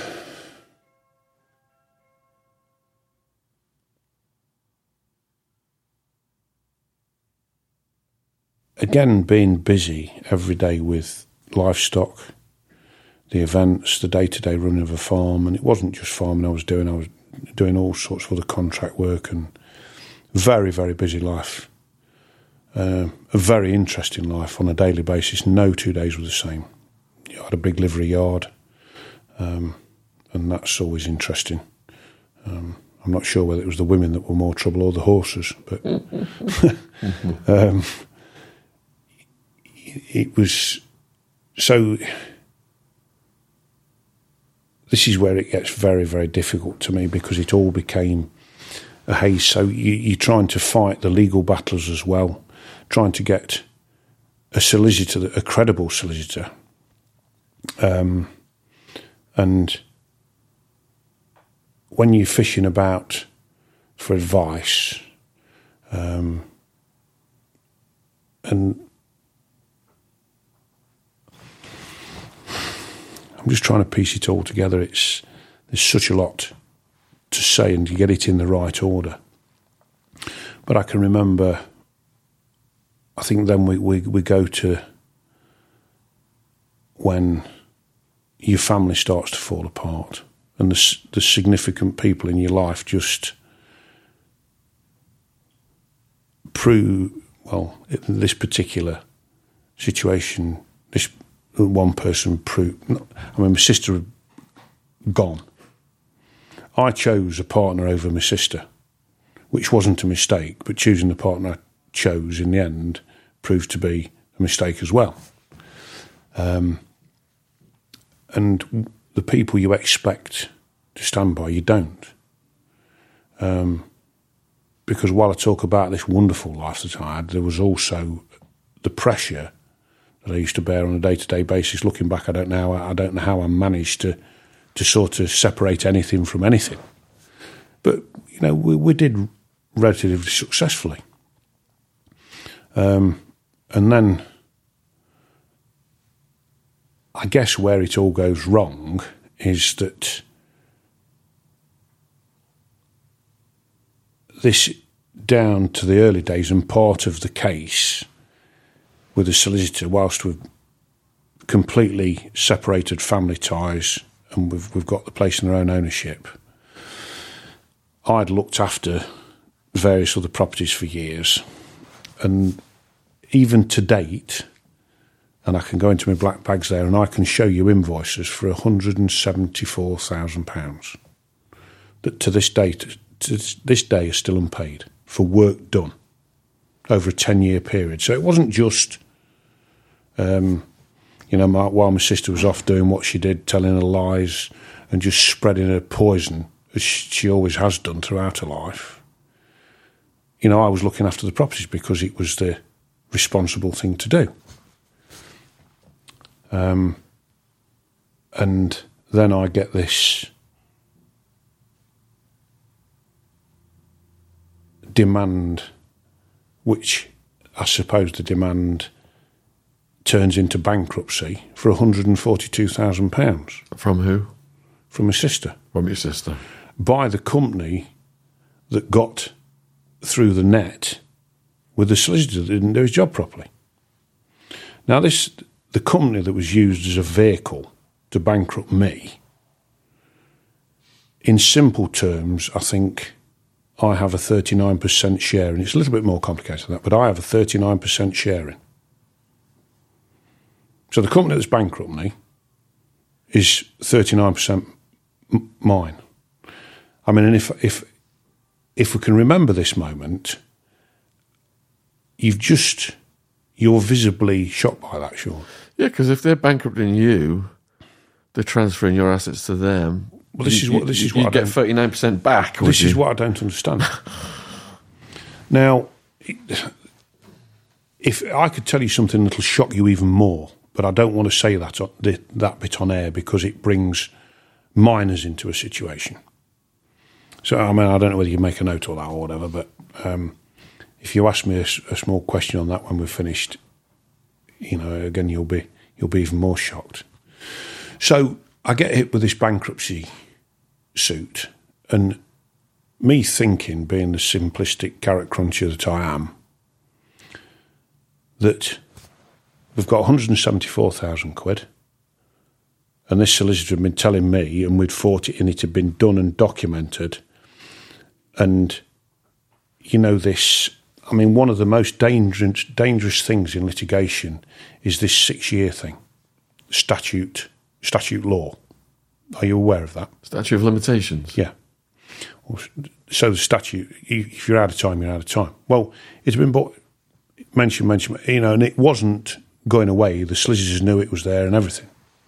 again, being busy every day with livestock, the events, the day-to-day running of a farm, and it wasn't just farming I was doing, I was doing all sorts of other contract work, and very, very busy life. Uh, a very interesting life on a daily basis. No two days were the same. I had a big livery yard, um, and that's always interesting. Um, I'm not sure whether it was the women that were more trouble or the horses, but um, it was... So this is where it gets very, very difficult to me, because it all became a haze. So you, you're trying to fight the legal battles as well, trying to get a solicitor, a credible solicitor, Um, and when you're fishing about for advice, um, and I'm just trying to piece it all together. It's there's such a lot to say, and to get it in the right order. But I can remember, I think then we, we, we go to when your family starts to fall apart and the, the significant people in your life just prove, well, in this particular situation, this one person proved, I mean, my sister had gone. I chose a partner over my sister, which wasn't a mistake, but choosing the partner I chose in the end proved to be a mistake as well. Um, and the people you expect to stand by, you don't. Um, because while I talk about this wonderful life that I had, there was also the pressure that I used to bear on a day-to-day basis. Looking back, I don't know how, I don't know how I managed to to sort of separate anything from anything. But, you know, we, we did relatively successfully. Um, and then I guess where it all goes wrong is that this, down to the early days and part of the case with the solicitor, whilst we've completely separated family ties and we've we've got the place in their own ownership, I'd looked after various other properties for years, and even to date, and I can go into my black bags there and I can show you invoices for one hundred seventy-four thousand pounds that to this day, to, to this day are still unpaid for work done over a ten-year period. So it wasn't just, um, you know, my, while my sister was off doing what she did, telling her lies and just spreading her poison, as she always has done throughout her life. You know, I was looking after the properties because it was the responsible thing to do. Um, and then I get this demand, which I suppose the demand turns into bankruptcy for one hundred forty-two thousand pounds. From who? From my sister. From your sister. By the company that got through the net with the solicitor that didn't do his job properly. Now, this the company that was used as a vehicle to bankrupt me, in simple terms, I think I have a thirty-nine percent share, and it's a little bit more complicated than that, but I have a thirty-nine percent share in. So the company that's bankrupt me is thirty-nine percent m- mine. I mean, and if if if we can remember this moment, you've just, you're visibly shocked by that, Sean. Yeah, because if they're bankrupting you, they're transferring your assets to them. Well, this you, is what this you, is what you I get don't, thirty-nine percent back. This you? is what I don't understand. Now, if I could tell you something that'll shock you even more, but I don't want to say that on, that bit on air because it brings minors into a situation. So, I mean, I don't know whether you make a note of that or whatever, but um, if you ask me a, a small question on that when we're finished, you know, again, you'll be you'll be even more shocked. So I get hit with this bankruptcy suit, and me thinking, being the simplistic carrot cruncher that I am, that we've got one hundred seventy-four thousand quid, and this solicitor had been telling me, and we'd fought it, and it had been done and documented. And, you know, this, I mean, one of the most dangerous, dangerous things in litigation is this six-year thing, statute, statute law. Are you aware of that? Statute of limitations? Yeah. So the statute, if you're out of time, you're out of time. Well, it's been bought, mentioned, mentioned, you know, and it wasn't going away. The solicitors knew it was there and everything.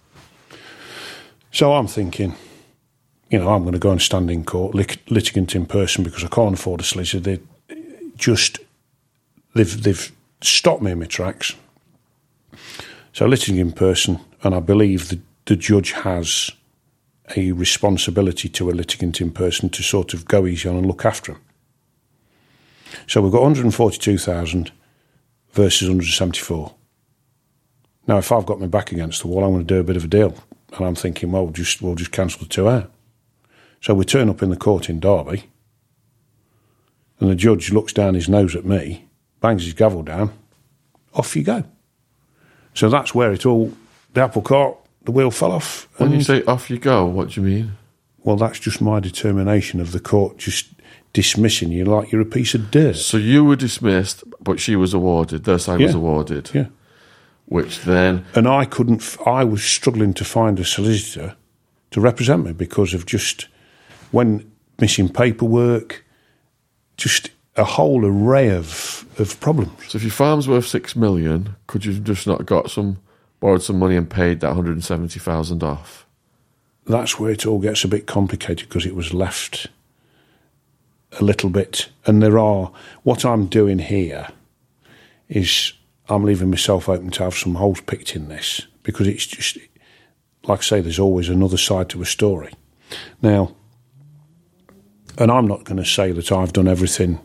So I'm thinking, you know, I'm going to go and stand in court, lit- litigant in person, because I can't afford a solicitor. They just, they've, they've stopped me in my tracks. So litigant in person, and I believe the, the judge has a responsibility to a litigant in person to sort of go easy on and look after him. So we've got one hundred forty-two thousand versus one hundred seventy-four. Now, if I've got my back against the wall, I'm going to do a bit of a deal. And I'm thinking, well, we'll just, we'll just cancel the two out. So we turn up in the court in Derby, and the judge looks down his nose at me, bangs his gavel down, off you go. So that's where it all, the apple cart, the wheel fell off. When you say off you go, what do you mean? Well, that's just my determination of the court just dismissing you like you're a piece of dirt. So you were dismissed, but she was awarded, their side Yeah. was awarded. Yeah. Which then... And I couldn't, f- I was struggling to find a solicitor to represent me because of just, when missing paperwork, just a whole array of, of problems. So if your farm's worth six million, could you have just not got some, borrowed some money and paid that one hundred seventy thousand off? That's where it all gets a bit complicated because it was left a little bit. And there are, what I'm doing here is I'm leaving myself open to have some holes picked in this because it's just, like I say, there's always another side to a story. Now, and I'm not going to say that I've done everything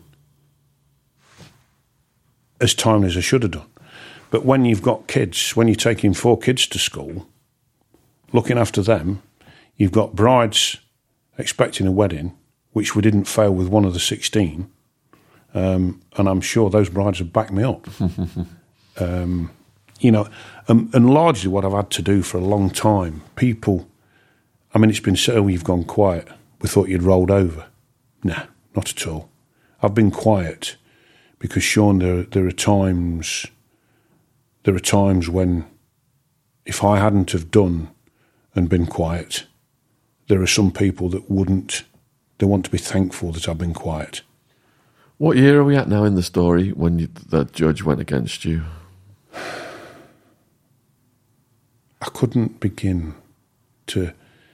as timely as I should have done. But when you've got kids, when you're taking four kids to school, looking after them, you've got brides expecting a wedding, which we didn't fail with one of the sixteen, um, and I'm sure those brides have backed me up. um, you know, um, and largely what I've had to do for a long time, people, I mean, it's been said, oh, you've gone quiet. We thought you'd rolled over. No, not at all. I've been quiet because, Sean, there, there are times, there are times when if I hadn't have done and been quiet, there are some people that wouldn't, they want to be thankful that I've been quiet. What year are we at now in the story when you, the judge went against you? I couldn't begin to...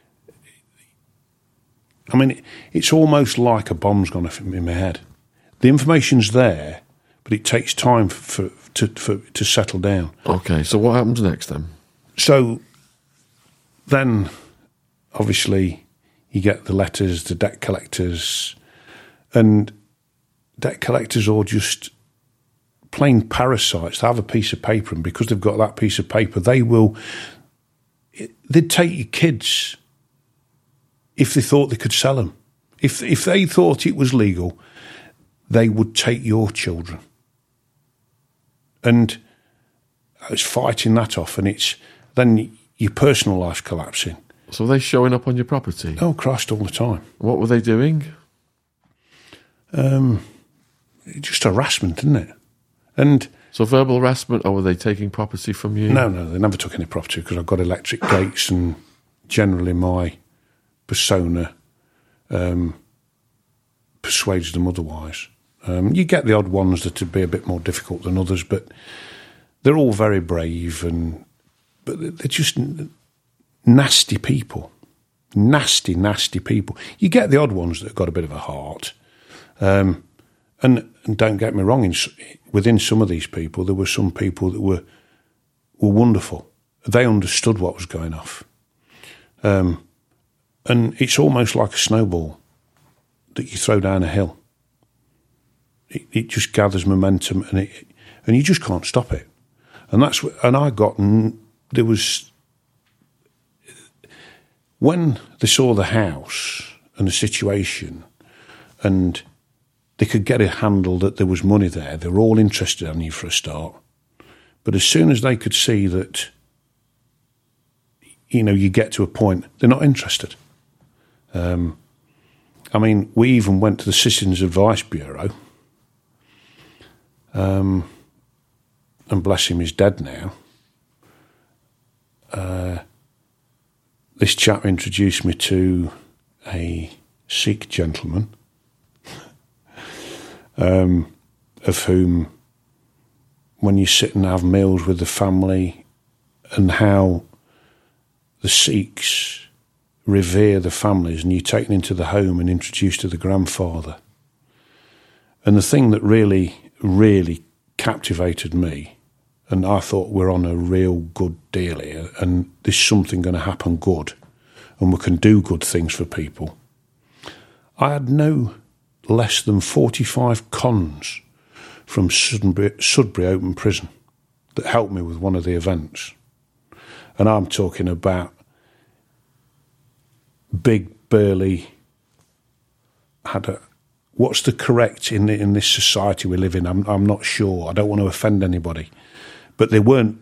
I mean, it, it's almost like a bomb's gone off in my head. The information's there, but it takes time for, for, to, for, to settle down. Okay, so what happens next then? So then, obviously, you get the letters, the debt collectors, and debt collectors are just plain parasites. They have a piece of paper, and because they've got that piece of paper, they will... They'd take your kids if they thought they could sell them. If if they thought it was legal, they would take your children. And I was fighting that off, and it's then your personal life collapsing. So were they showing up on your property? Oh, Christ, all the time. What were they doing? Um, just harassment, isn't it? And so verbal harassment, or were they taking property from you? no, no, they never took any property because I've got electric gates, and generally my persona um, persuades them otherwise. Um, you get the odd ones that would be a bit more difficult than others, but they're all very brave, and but they're just nasty people. Nasty, nasty people. You get the odd ones that have got a bit of a heart. Um, and, and don't get me wrong, in, within some of these people, there were some people that were were wonderful. They understood what was going off. Um, and it's almost like a snowball that you throw down a hill. It, it just gathers momentum, and it and you just can't stop it. And that's what, and I got there was when they saw the house and the situation, and they could get a handle that there was money there. They were all interested in you for a start. But as soon as they could see that, you know, you get to a point, they're not interested. Um, I mean, we even went to the Citizens Advice Bureau, um, and bless him, he's dead now. Uh, this chap introduced me to a Sikh gentleman, um, of whom, when you sit and have meals with the family, and how the Sikhs revere the families, and you're taken into the home and introduced to the grandfather. And the thing that really, really captivated me and I thought we're on a real good deal here, and there's something going to happen good, and we can do good things for people. I had no less than forty-five cons from Sudbury, Sudbury Open Prison that helped me with one of the events. And I'm talking about big, burly, had a, what's the correct in in this society we live in? I'm, I'm not sure. I don't want to offend anybody. But they weren't,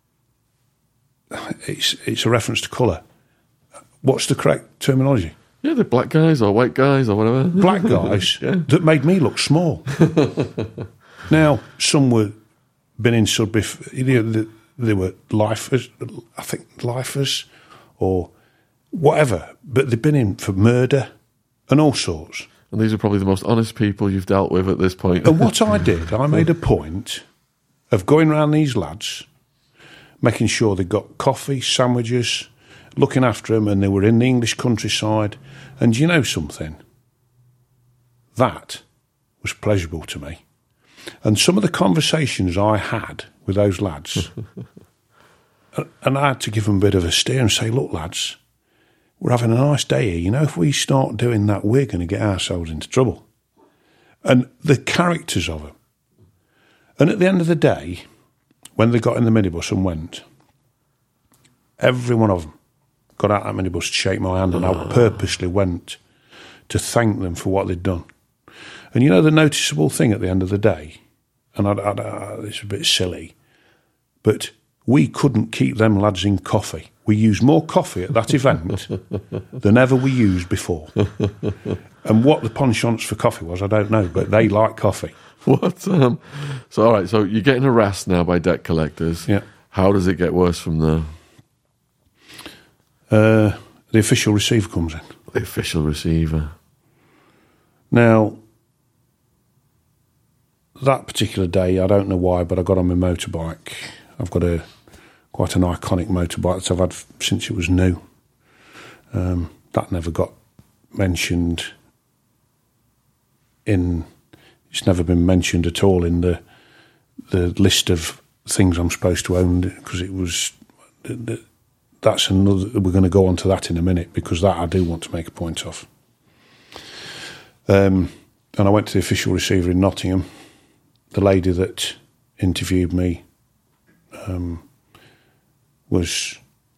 it's, it's a reference to colour. What's the correct terminology? Yeah, they're black guys or white guys or whatever. Black guys yeah. that made me look small. Now, some were been in Sudbury, you know, they were lifers, I think lifers or whatever, but they've been in for murder and all sorts. And these are probably the most honest people you've dealt with at this point. And what I did, I made a point of going around these lads, making sure they got coffee, sandwiches, looking after them, and they were in the English countryside. And do you know something? That was pleasurable to me. And some of the conversations I had with those lads, and I had to give them a bit of a steer and say, look, lads, we're having a nice day here. You know, if we start doing that, we're going to get ourselves into trouble. And the characters of them. And at the end of the day, when they got in the minibus and went, every one of them got out that minibus to shake my hand, and I purposely went to thank them for what they'd done. And you know the noticeable thing at the end of the day, and I'd, I'd, uh, it's a bit silly, but we couldn't keep them lads in coffee. We used more coffee at that event than ever we used before. And what the penchant for coffee was, I don't know, but they like coffee. What? Um, so, all right, so you're getting harassed now by debt collectors. Yeah. How does it get worse from there? Uh, the official receiver comes in. The official receiver. Now, that particular day, I don't know why, but I got on my motorbike. I've got a quite an iconic motorbike that I've had since it was new. Um, that never got mentioned in... It's never been mentioned at all in the the list of things I'm supposed to own, because it was... That's another... We're going to go on to that in a minute, because that I do want to make a point of. Um, and I went to the official receiver in Nottingham. The lady that interviewed me um, was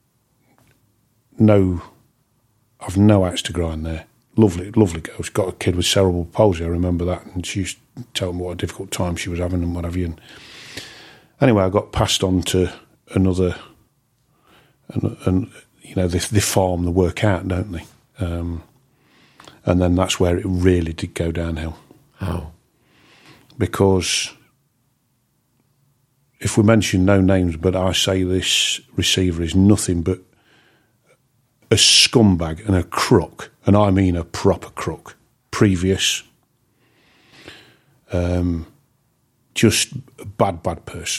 no... I've no axe to grind there. Lovely, lovely girl. She's got a kid with cerebral palsy, I remember that, and she used to tell me what a difficult time she was having and what have you. And anyway, I got passed on to another, and, and you know, they, they farm the work out, don't they? Um, and then that's where it really did go downhill. How? Because if we mention no names, but I say this receiver is nothing but a scumbag and a crook, and I mean a proper crook, previous, um, just a bad, bad person.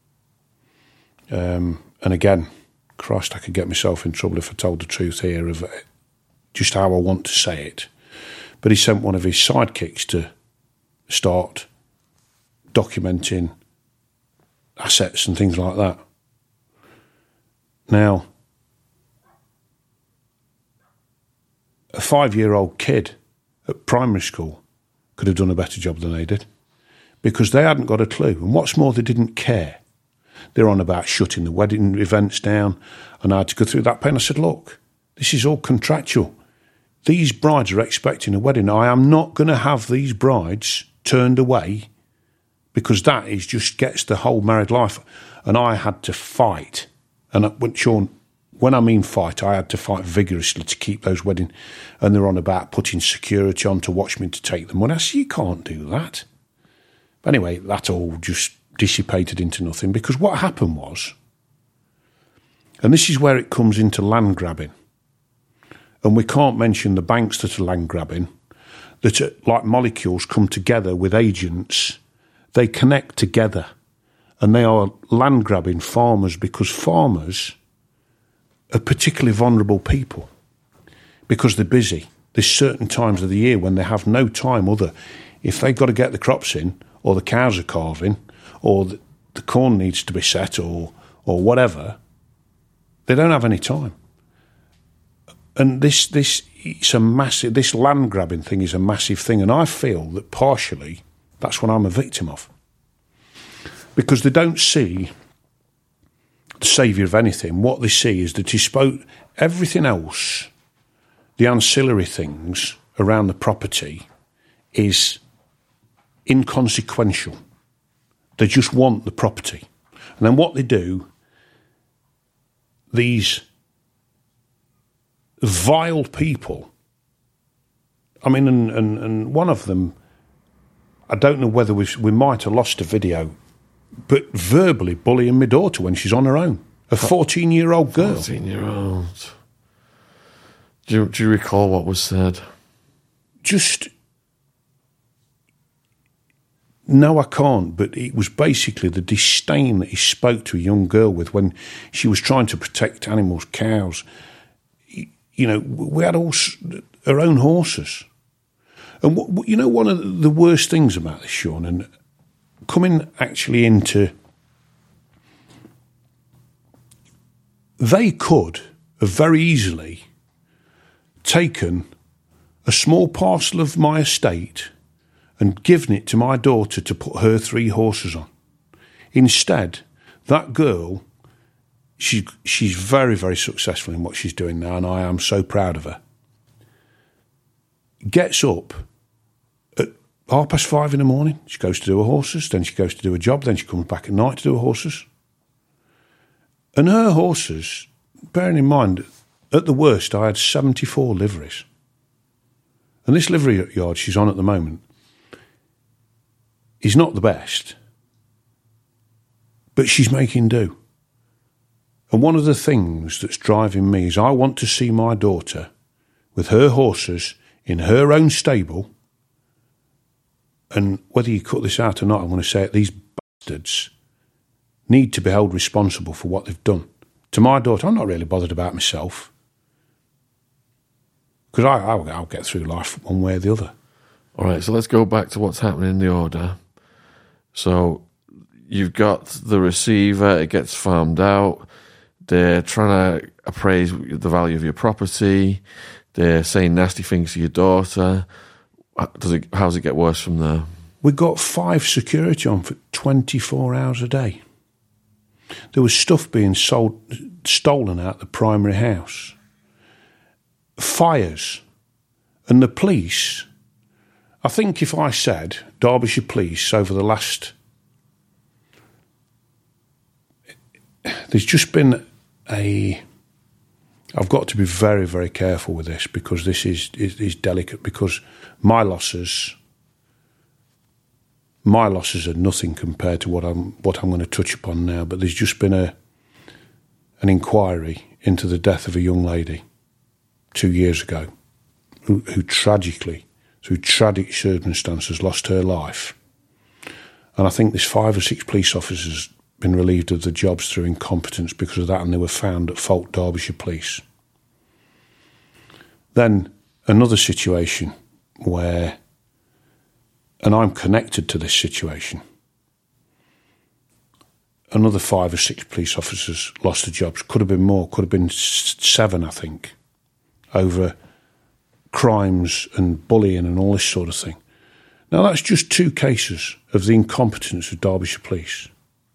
Um, and again, Christ, I could get myself in trouble if I told the truth here of just how I want to say it. But he sent one of his sidekicks to start documenting assets and things like that. Now, a five-year-old kid at primary school could have done a better job than they did, because they hadn't got a clue. And what's more, they didn't care. They're on about shutting the wedding events down, and I had to go through that pain. I said, look, this is all contractual. These brides are expecting a wedding. I am not going to have these brides turned away, because that is just gets the whole married life. And I had to fight. And when Sean... When I mean fight, I had to fight vigorously to keep those wedding, and they're on about putting security on to watch me to take the money. I said, you can't do that. But anyway, that all just dissipated into nothing, because what happened was, and this is where it comes into land grabbing, and we can't mention the banks that are land grabbing, that are, like molecules come together with agents, they connect together, and they are land grabbing farmers, because farmers are particularly vulnerable people because they're busy. There's certain times of the year when they have no time other. If they've got to get the crops in, or the cows are calving, or the, the corn needs to be set or or whatever, they don't have any time. And this this it's a massive this land grabbing thing is a massive thing, and I feel that partially that's what I'm a victim of. Because they don't see the saviour of anything. What they see is that he spoke everything else, the ancillary things around the property, is inconsequential. They just want the property. And then what they do, these vile people, I mean, and, and, and one of them, I don't know whether we we might have lost a video, but verbally bullying my daughter when she's on her own. A fourteen-year-old girl. fourteen-year-old. Do you, do you recall what was said? Just... No, I can't, but it was basically the disdain that he spoke to a young girl with when she was trying to protect animals, cows. You know, we had all our own horses. And, what, you know, one of the worst things about this, Sean, and coming actually into... They could have very easily taken a small parcel of my estate and given it to my daughter to put her three horses on. Instead, that girl, she, she's very, very successful in what she's doing now, and I am so proud of her, gets up at half past five in the morning. She goes to do her horses, then she goes to do a job, then she comes back at night to do her horses. And her horses, bearing in mind, at the worst, I had seventy-four liveries. And this livery yard she's on at the moment is not the best, but she's making do. And one of the things that's driving me is I want to see my daughter with her horses in her own stable, and whether you cut this out or not, I'm going to say it, these bastards need to be held responsible for what they've done. To my daughter, I'm not really bothered about myself, because I, I'll, I'll get through life one way or the other. All right, so let's go back to what's happening in the order. So you've got the receiver, it gets farmed out, they're trying to appraise the value of your property, they're saying nasty things to your daughter. Does it, how does it get worse from there? We got five security on for twenty-four hours a day. There was stuff being sold, stolen out the primary house. Fires. And the police... I think if I said Derbyshire Police over the last... There's just been a... I've got to be very, very careful with this because this is, is, is delicate, because my losses... My losses are nothing compared to what I'm what I'm going to touch upon now, but there's just been a an inquiry into the death of a young lady two years ago who, who tragically... through tragic circumstances, lost her life. And I think there's five or six police officers been relieved of the jobs through incompetence because of that, and they were found at fault, Derbyshire Police. Then another situation where, and I'm connected to this situation, another five or six police officers lost their jobs. Could have been more, could have been seven, I think, over crimes and bullying and all this sort of thing. Now, that's just two cases of the incompetence of Derbyshire Police.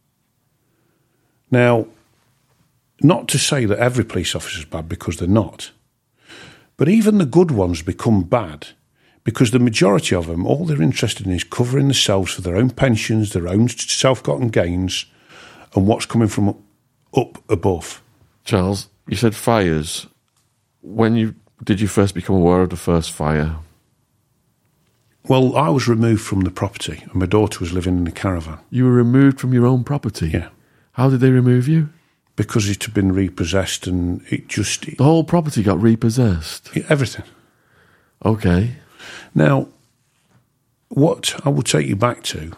Now, not to say that every police officer is bad, because they're not, but even the good ones become bad because the majority of them, all they're interested in is covering themselves for their own pensions, their own self-gotten gains, and what's coming from up above. Charles, you said fires. When you... Did you first become aware of the first fire? Well, I was removed from the property and my daughter was living in a caravan. You were removed from your own property? Yeah. How did they remove you? Because it had been repossessed and it just... It, the whole property got repossessed? Everything. Okay. Now, what I will take you back to,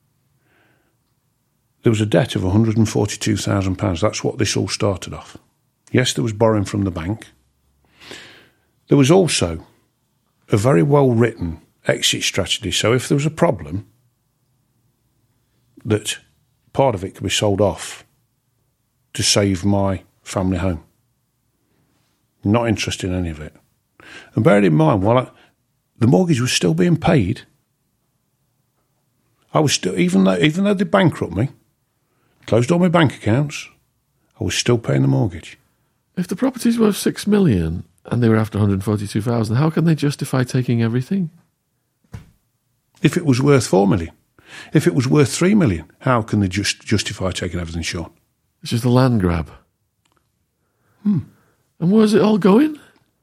there was a debt of one hundred forty-two thousand pounds. That's what this all started off. Yes, there was borrowing from the bank. There was also a very well-written exit strategy. So if there was a problem that part of it could be sold off to save my family home. Not interested in any of it. And bearing in mind, while I, the mortgage was still being paid, I was still, even though even though they bankrupt me, closed all my bank accounts, I was still paying the mortgage. If the property's worth six million and they were after one hundred forty-two thousand, how can they justify taking everything? If it was worth four million, if it was worth three million, how can they just justify taking everything, Sean? It's just a land grab. Hmm. And where's it all going?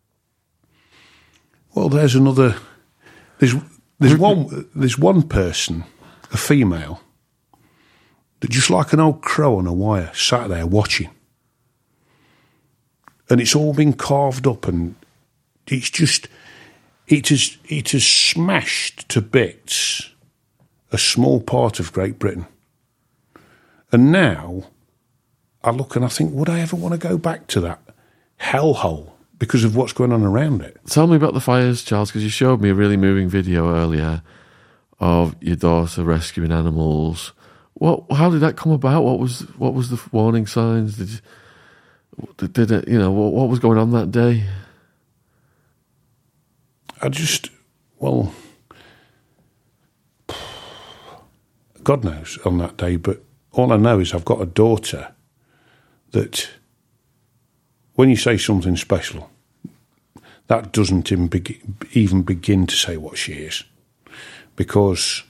Well, there's another. There's there's one there's one person, a female, that just like an old crow on a wire, sat there watching, and it's all been carved up, and it's just it has it has smashed to bits a small part of Great Britain, and now I look and I think, would I ever want to go back to that hellhole because of what's going on around it? Tell me about the fires, Charles, because you showed me a really moving video earlier of your daughter rescuing animals. What? How did that come about? What was what was the warning signs? Did you, did it? You know what, what was going on that day? I just well, God knows on that day. But all I know is I've got a daughter that, when you say something special, that doesn't even begin, even begin to say what she is. Because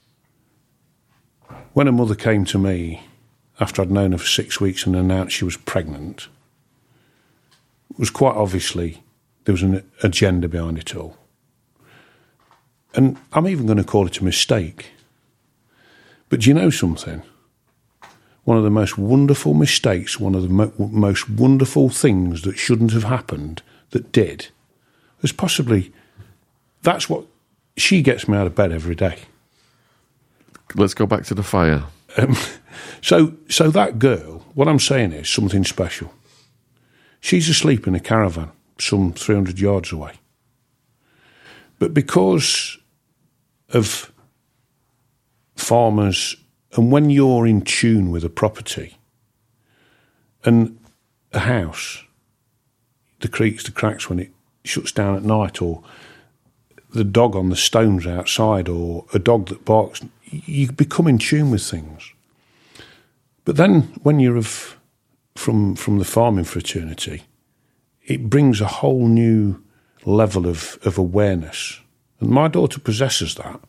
when her mother came to me after I'd known her for six weeks and announced she was pregnant, it was quite obviously there was an agenda behind it all. And I'm even going to call it a mistake. But do you know something? One of the most wonderful mistakes, one of the mo- most wonderful things that shouldn't have happened, that did, is possibly, that's what, she gets me out of bed every day. Let's go back to the fire. Um, so, so that girl, what I'm saying is something special. She's asleep in a caravan some three hundred yards away. But because of farmers, and when you're in tune with a property and a house, the creaks, the cracks when it shuts down at night, or the dog on the stones outside, or a dog that barks, you become in tune with things. But then when you're of, from, from the farming fraternity, it brings a whole new level of, of awareness. And my daughter possesses that.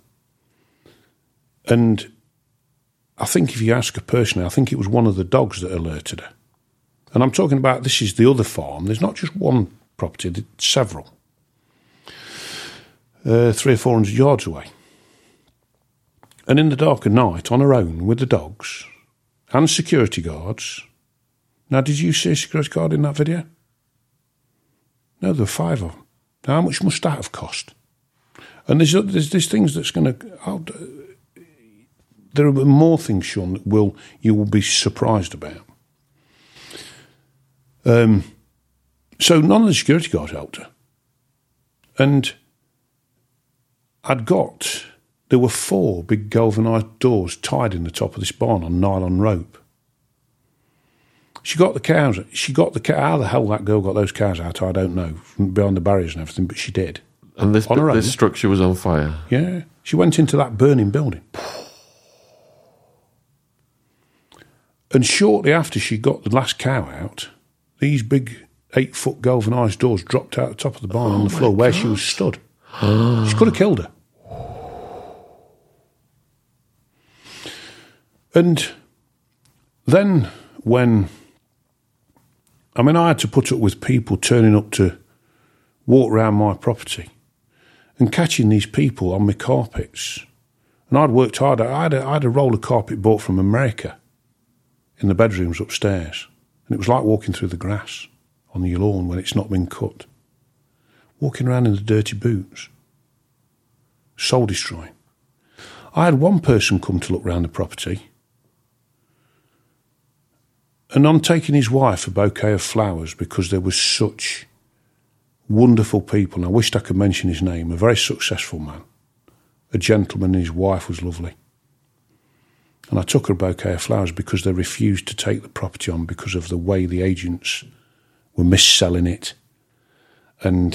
And I think if you ask her personally, I think it was one of the dogs that alerted her. And I'm talking about, this is the other farm. There's not just one property, there's several. Uh, three or four hundred yards away. And in the dark of night, on her own, with the dogs and security guards. Now, did you see a security guard in that video? No, there were five of them. Now, how much must that have cost? And there's there's, there's things that's going to... Oh, there are more things, Sean, that will you will be surprised about. Um, so none of the security guards helped her. And I'd got... There were four big galvanised doors tied in the top of this barn on nylon rope. She got the cows. She got the cow. How the hell that girl got those cows out, I don't know, from behind the barriers and everything, but she did. And this, on her this own. structure was on fire? Yeah. She went into that burning building. And shortly after she got the last cow out, these big eight-foot galvanised doors dropped out the top of the barn oh on the floor where she was stood. She could have killed her. And then when... I mean, I had to put up with people turning up to walk around my property and catching these people on my carpets. And I'd worked hard. I had a, I had a roll of carpet bought from America in the bedrooms upstairs. And it was like walking through the grass on the lawn when it's not been cut. Walking around in the dirty boots. Soul destroying. I had one person come to look round the property. And on taking his wife a bouquet of flowers because there was such wonderful people, and I wished I could mention his name, a very successful man, a gentleman, and his wife was lovely. And I took her a bouquet of flowers because they refused to take the property on because of the way the agents were mis-selling it. And,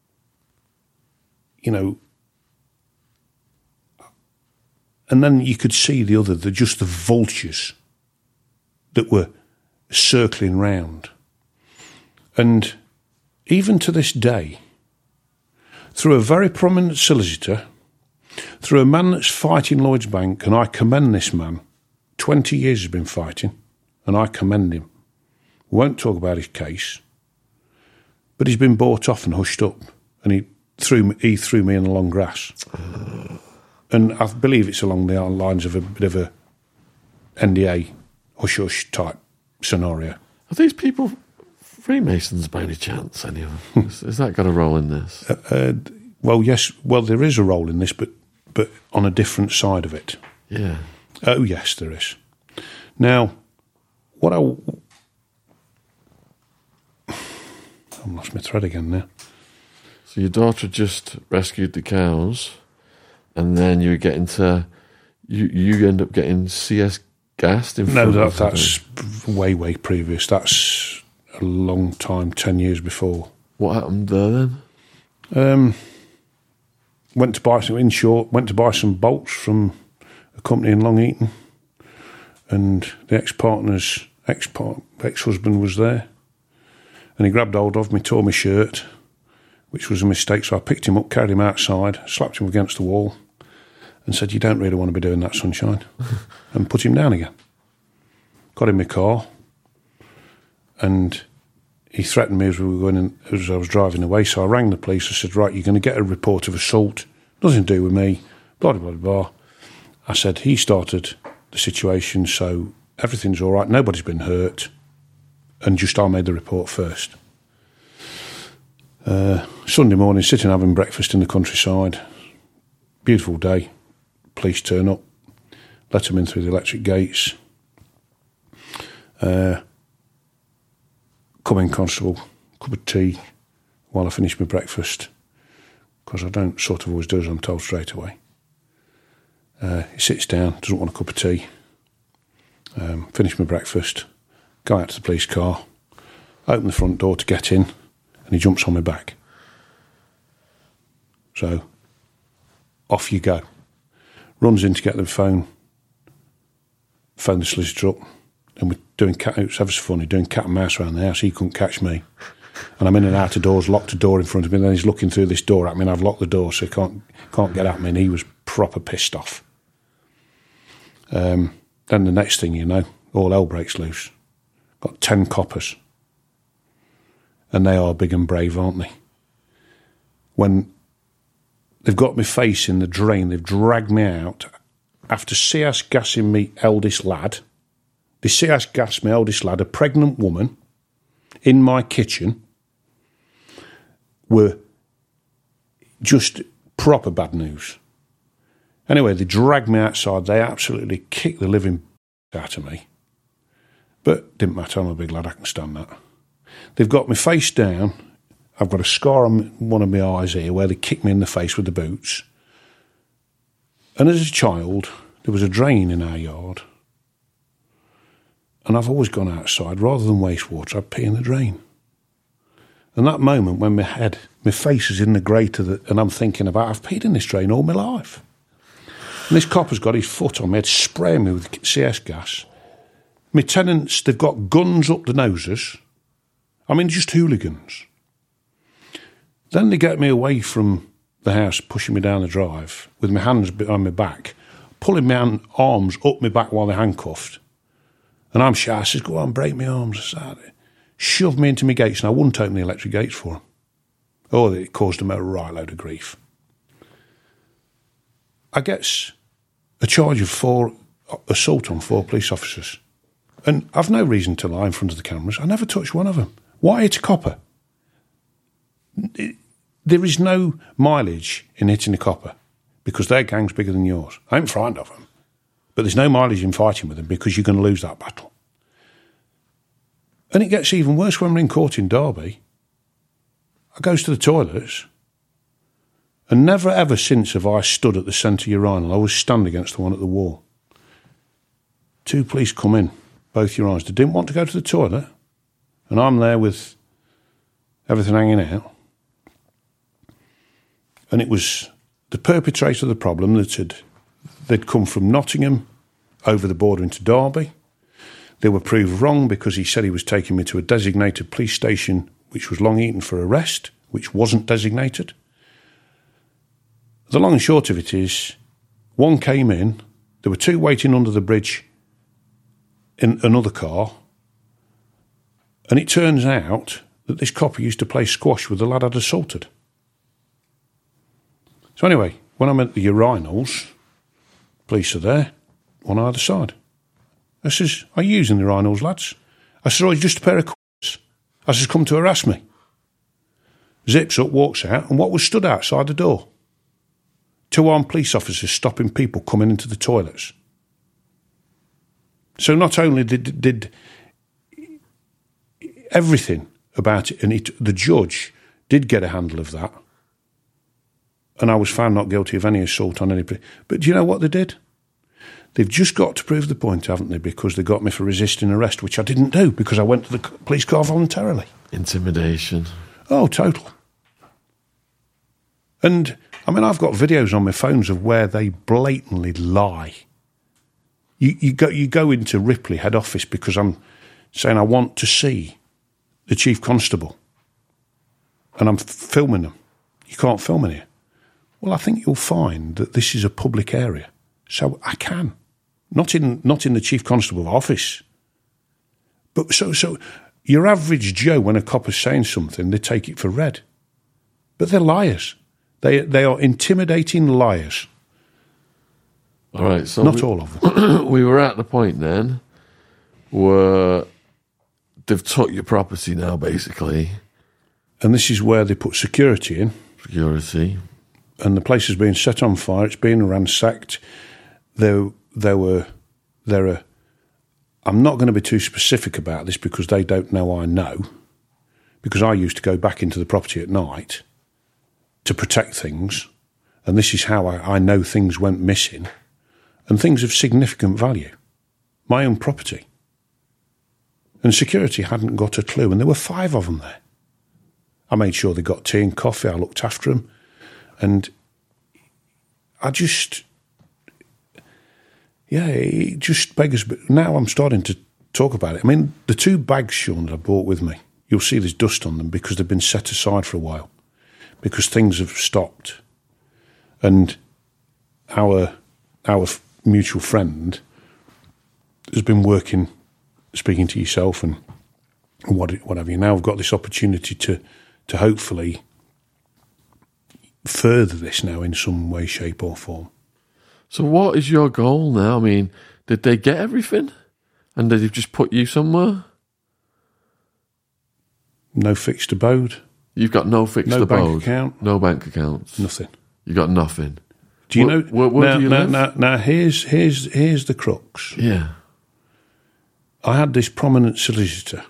you know, and then you could see the other, the, just the vultures that were circling round. And even to this day, through a very prominent solicitor, through a man that's fighting Lloyds Bank, and I commend this man, twenty years he's been fighting, and I commend him. We won't talk about his case, but he's been bought off and hushed up, and he threw me, he threw me in the long grass. And I believe it's along the lines of a bit of a N D A hush-hush type scenario. Are these people Freemasons by any chance, any of them? Has that got a role in this? Uh, uh, well, yes. Well, there is a role in this, but but on a different side of it. Yeah. Oh, yes, there is. Now, what I... I've lost my thread again now. So your daughter just rescued the cows, and then you get into... You, you end up getting C S gassed in front No, of that, that's way, way previous. That's a long time, ten years before. What happened there then? Um, went to buy some, in short, went to buy some bolts from a company in Long Eaton, and the ex-partner's ex-part, ex-husband was there, and he grabbed hold of me, tore my shirt, which was a mistake, so I picked him up, carried him outside, slapped him against the wall, and said, "You don't really want to be doing that, sunshine," and put him down again. Got in my car, and he threatened me as we were going in, as I was driving away. So I rang the police. I said, "Right, you're going to get a report of assault. Nothing to do with me. Blah blah blah blah." I said he started the situation, so everything's all right. Nobody's been hurt, and just I made the report first. Uh, Sunday morning, sitting having breakfast in the countryside. Beautiful day. Police turn up, let them in through the electric gates. Uh, come in, constable, cup of tea while I finish my breakfast, because I don't sort of always do as I'm told straight away. Uh, he sits down, doesn't want a cup of tea. Um, finish my breakfast, go out to the police car, open the front door to get in, and he jumps on my back. So, off you go. Runs in to get the phone, phone the solicitor up, and we're doing cat, it was ever so funny, doing cat and mouse around the house. He couldn't catch me. And I'm in and out of doors, locked a door in front of me, and then he's looking through this door at me, and I've locked the door, so he can't, can't get at me, and he was proper pissed off. Um, then the next thing you know, all hell breaks loose. Got ten coppers. And they are big and brave, aren't they? When they've got my face in the drain, they've dragged me out after C S gassing me eldest lad. They C S gassed my eldest lad, a pregnant woman, in my kitchen, were just proper bad news. Anyway, they dragged me outside. They absolutely kicked the living out of me. But didn't matter, I'm a big lad, I can stand that. They've got my face down. I've got a scar on one of my eyes here where they kicked me in the face with the boots. And as a child, there was a drain in our yard. And I've always gone outside, rather than waste water, I'd pee in the drain. And that moment when my head, my face is in the grate of the, and I'm thinking about, I've peed in this drain all my life. And this copper's got his foot on me, he'd spray me with C S gas. My tenants, they've got guns up the noses. I mean, just hooligans. Then they get me away from the house, pushing me down the drive, with my hands behind my back, pulling my hand, arms up my back while they're handcuffed. And I'm shy, I says, "Go on, break my arms." I said, shoved me into my gates, and I wouldn't open the electric gates for them. Oh, it caused them a right load of grief. I get a charge of four assault on four police officers. And I've no reason to lie in front of the cameras. I never touched one of them. Why hit a copper? There is no mileage in hitting a copper because their gang's bigger than yours. I ain't frightened of them. But there's no mileage in fighting with them because you're going to lose that battle. And it gets even worse when we're in court in Derby. I goes to the toilets, and never ever since have I stood at the centre urinal. I always stand against the one at the wall. two police come in, both your eyes. They didn't want to go to the toilet, and I'm there with everything hanging out. And it was the perpetrator of the problem that had they'd come from Nottingham over the border into Derby. They were proved wrong because he said he was taking me to a designated police station, which was Long Eaton, for arrest, which wasn't designated. The long and short of it is, one came in, there were two waiting under the bridge in another car, and it turns out that this copper used to play squash with the lad I'd assaulted. So anyway, when I'm at the urinals, police are there, on either side. I says, are you using the urinals, lads? I said, oh, it's just a pair of c***s. I says, come to harass me. Zips up, walks out, and what was stood outside the door? Two armed police officers stopping people coming into the toilets. So not only did, did everything about it, and it, the judge did get a handle of that, and I was found not guilty of any assault on anybody. But do you know what they did? They've just got to prove the point, haven't they? Because they got me for resisting arrest, which I didn't do because I went to the police car voluntarily. Intimidation. Oh, total. And, I mean, I've got videos on my phones of where they blatantly lie. You, you go you go into Ripley head office because I'm saying I want to see the chief constable. And I'm f- filming them. You can't film in here. Well, I think you'll find that this is a public area. So I can. Not in not in the chief constable office. But so so your average Joe, when a cop is saying something, they take it for read. But they're liars. They they are intimidating liars. All right, so not we, all of them. We were at the point then where they've took your property now, basically. And this is where they put security in. Security. And the place is being set on fire. It's being ransacked. There, there were, there are. I'm not going to be too specific about this because they don't know I know. Because I used to go back into the property at night to protect things, and this is how I, I know things went missing, and things of significant value. My own property. And security hadn't got a clue, and there were five of them there. I made sure they got tea and coffee. I looked after them, and I just. Yeah, it just beggars. But now I'm starting to talk about it. I mean, the two bags, Sean, that I brought with me, you'll see there's dust on them because they've been set aside for a while, because things have stopped. And our our mutual friend has been working, speaking to yourself and what what have you. Now I've got this opportunity to to hopefully further this now in some way, shape, or form. So what is your goal now? I mean, did they get everything? And did they just put you somewhere? No fixed abode. You've got no fixed no abode? No bank account. No bank accounts? Nothing. You got nothing? Do you where, know... Where, where now, do you now, live? Now, now, here's, here's, here's the crux. Yeah. I had this prominent solicitor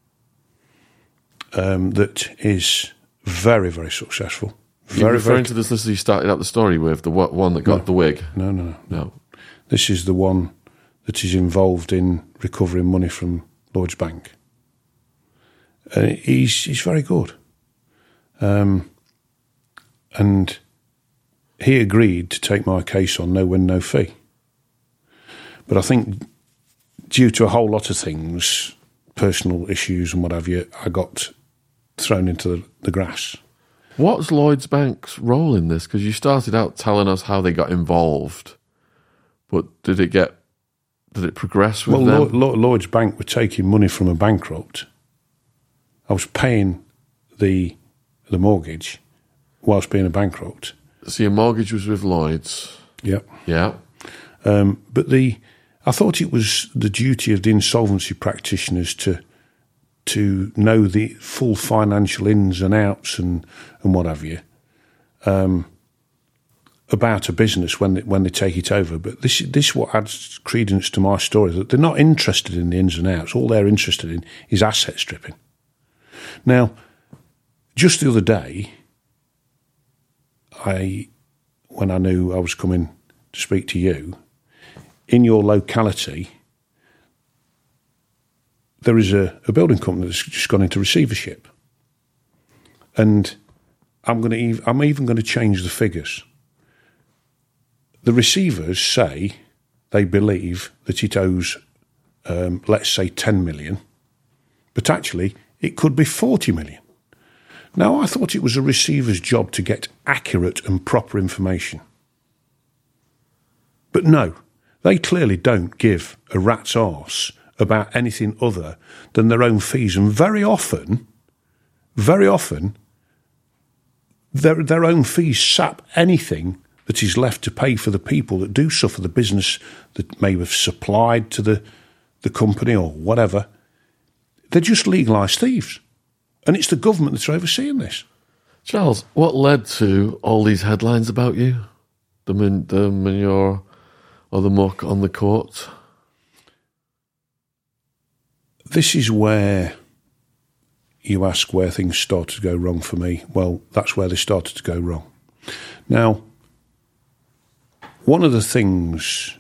um, that is very, very successful. Very, You're referring very, to the solicitor you started out the story with, the one that got no, the wig? No, no, no, no. This is the one that is involved in recovering money from Lloyds Bank. Uh, he's he's very good, um, and he agreed to take my case on no win, no fee. But I think due to a whole lot of things, personal issues and what have you, I got thrown into the, the grass. What's Lloyds Bank's role in this? Because you started out telling us how they got involved, but did it get, did it progress with well, them? Well, Lloyds Bank were taking money from a bankrupt. I was paying the the mortgage whilst being a bankrupt. So your mortgage was with Lloyds? Yep. Yeah. Um, but the I thought it was the duty of the insolvency practitioners to to know the full financial ins and outs and, and what have you um, about a business when they, when they take it over. But this this what adds credence to my story, that they're not interested in the ins and outs. All they're interested in is asset stripping. Now, just the other day, I when I knew I was coming to speak to you, in your locality, there is a, a building company that's just gone into receivership. And I'm going to, ev- I'm even going to change the figures. The receivers say they believe that it owes, um, let's say, ten million, but actually it could be forty million. Now, I thought it was a receiver's job to get accurate and proper information. But no, they clearly don't give a rat's arse about anything other than their own fees. And very often, very often, their, their own fees sap anything that is left to pay for the people that do suffer, the business that may have supplied to the, the company or whatever. They're just legalised thieves. And it's the government that's overseeing this. Charles, what led to all these headlines about you? The, man- the manure or the muck on the court? This is where you ask where things started to go wrong for me. Well, that's where they started to go wrong. Now, one of the things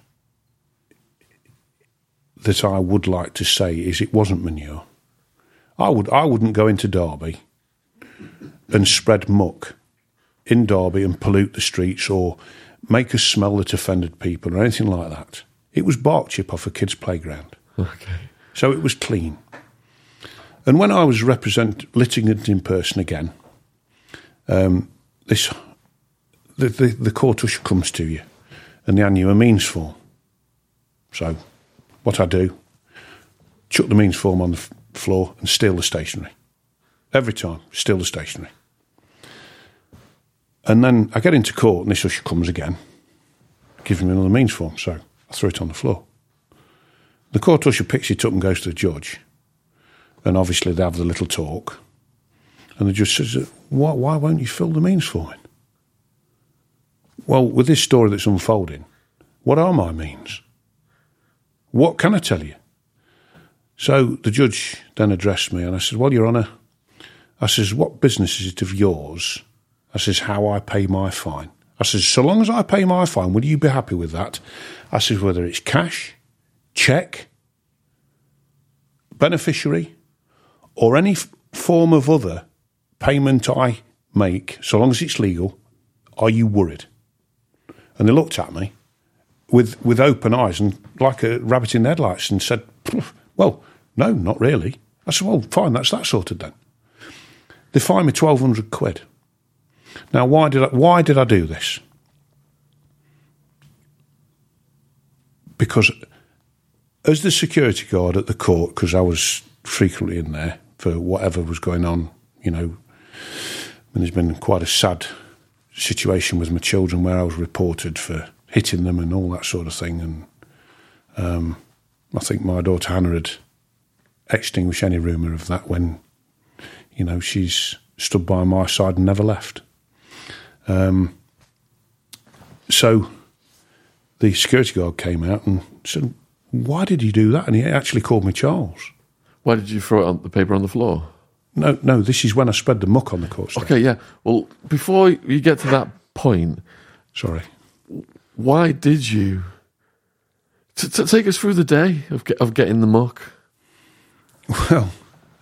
that I would like to say is it wasn't manure. I would I wouldn't go into Derby and spread muck in Derby and pollute the streets or make a smell that offended people or anything like that. It was bark chip off a kid's playground. Okay. So it was clean. And when I was represent litigant in person again, um, this the, the, the court usher comes to you and they hand you a means form. So what I do, chuck the means form on the f- floor and steal the stationery. Every time, steal the stationery. And then I get into court and this usher comes again, gives me another means form, so I throw it on the floor. The court usher picks it up and goes to the judge, and obviously they have the little talk, and the judge says, why, why won't you fill the means form in? Well, with this story that's unfolding, what are my means? What can I tell you? So the judge then addressed me and I said, well, Your Honour, I says, what business is it of yours? I says, how I pay my fine. I says, so long as I pay my fine, will you be happy with that? I says, whether it's cash, cheque, beneficiary, or any f- form of other payment I make, so long as it's legal, are you worried? And they looked at me with, with open eyes and like a rabbit in the headlights and said, well, no, not really. I said, well, fine, that's that sorted then. They fined me twelve hundred quid. Now, why did I, why did I do this? Because as the security guard at the court, because I was frequently in there for whatever was going on, you know, and there's been quite a sad situation with my children where I was reported for hitting them and all that sort of thing. And um, I think my daughter Hannah had extinguished any rumour of that when, you know, she's stood by my side and never left. Um, so the security guard came out and said, why did you do that? And he actually called me Charles. Why did you throw it on the paper on the floor? No, no, this is when I spread the muck on the court step. Okay, yeah. Well, before you get to that point... Sorry. Why did you... T- t- take us through the day of get- of getting the muck. Well,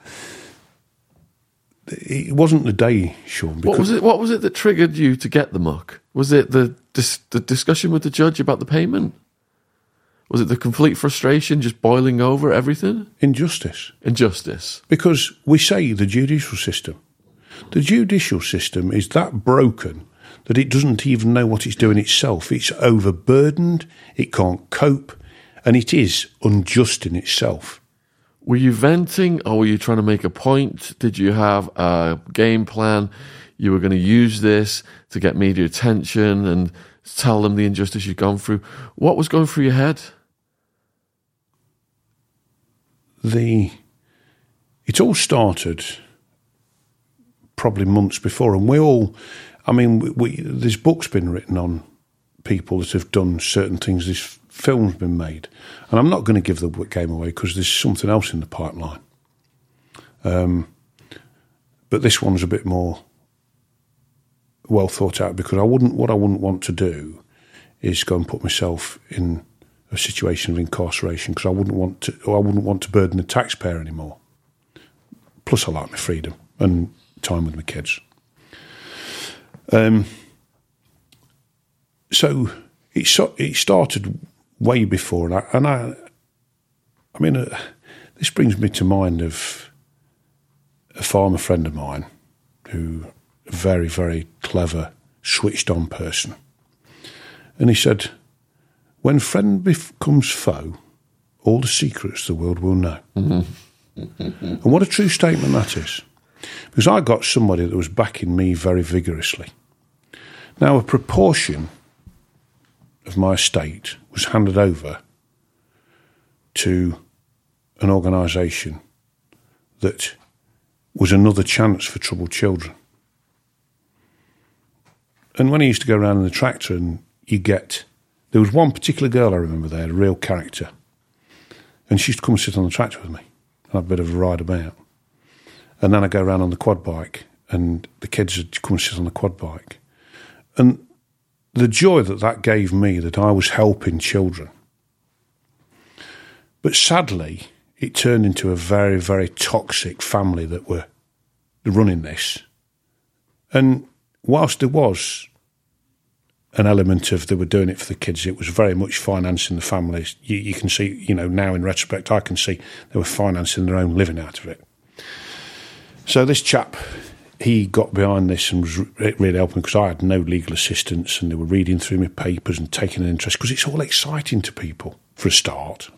it wasn't the day, Sean. What was it? What was it that triggered you to get the muck? Was it the dis- the discussion with the judge about the payment? Was it the complete frustration just boiling over everything? Injustice. Injustice. Because we say the judicial system. The judicial system is that broken that it doesn't even know what it's doing itself. It's overburdened, it can't cope, and it is unjust in itself. Were you venting or were you trying to make a point? Did you have a game plan? You were going to use this to get media attention and tell them the injustice you'd gone through. What was going through your head? The it all started probably months before, and we all, I mean, we, we, there's books been written on people that have done certain things. This film's been made, and I'm not going to give the game away because there's something else in the pipeline. Um, but this one's a bit more well thought out because I wouldn't. What I wouldn't want to do is go and put myself in a situation of incarceration because I wouldn't want to, or I wouldn't want to burden the taxpayer anymore. Plus, I like my freedom and time with my kids. Um. So it so, it started way before, and I, and I, I mean, uh, this brings me to mind of a farmer friend of mine who, a very, very clever, switched-on person. And he said, when friend becomes foe, all the secrets the world will know. Mm-hmm. And what a true statement that is. Because I got somebody that was backing me very vigorously. Now, a proportion of my estate was handed over to an organisation that was another chance for troubled children. And when I used to go around in the tractor and you get... There was one particular girl I remember there, a real character. And she used to come and sit on the tractor with me. And I'd a bit of a ride about. And then I'd go around on the quad bike and the kids would come and sit on the quad bike. And the joy that that gave me, that I was helping children. But sadly, it turned into a very, very toxic family that were running this. And whilst there was an element of they were doing it for the kids, it was very much financing the families. You, you can see, you know, now in retrospect, I can see they were financing their own living out of it. So this chap, he got behind this and was really helping because I had no legal assistance and they were reading through my papers and taking an interest because it's all exciting to people for a start.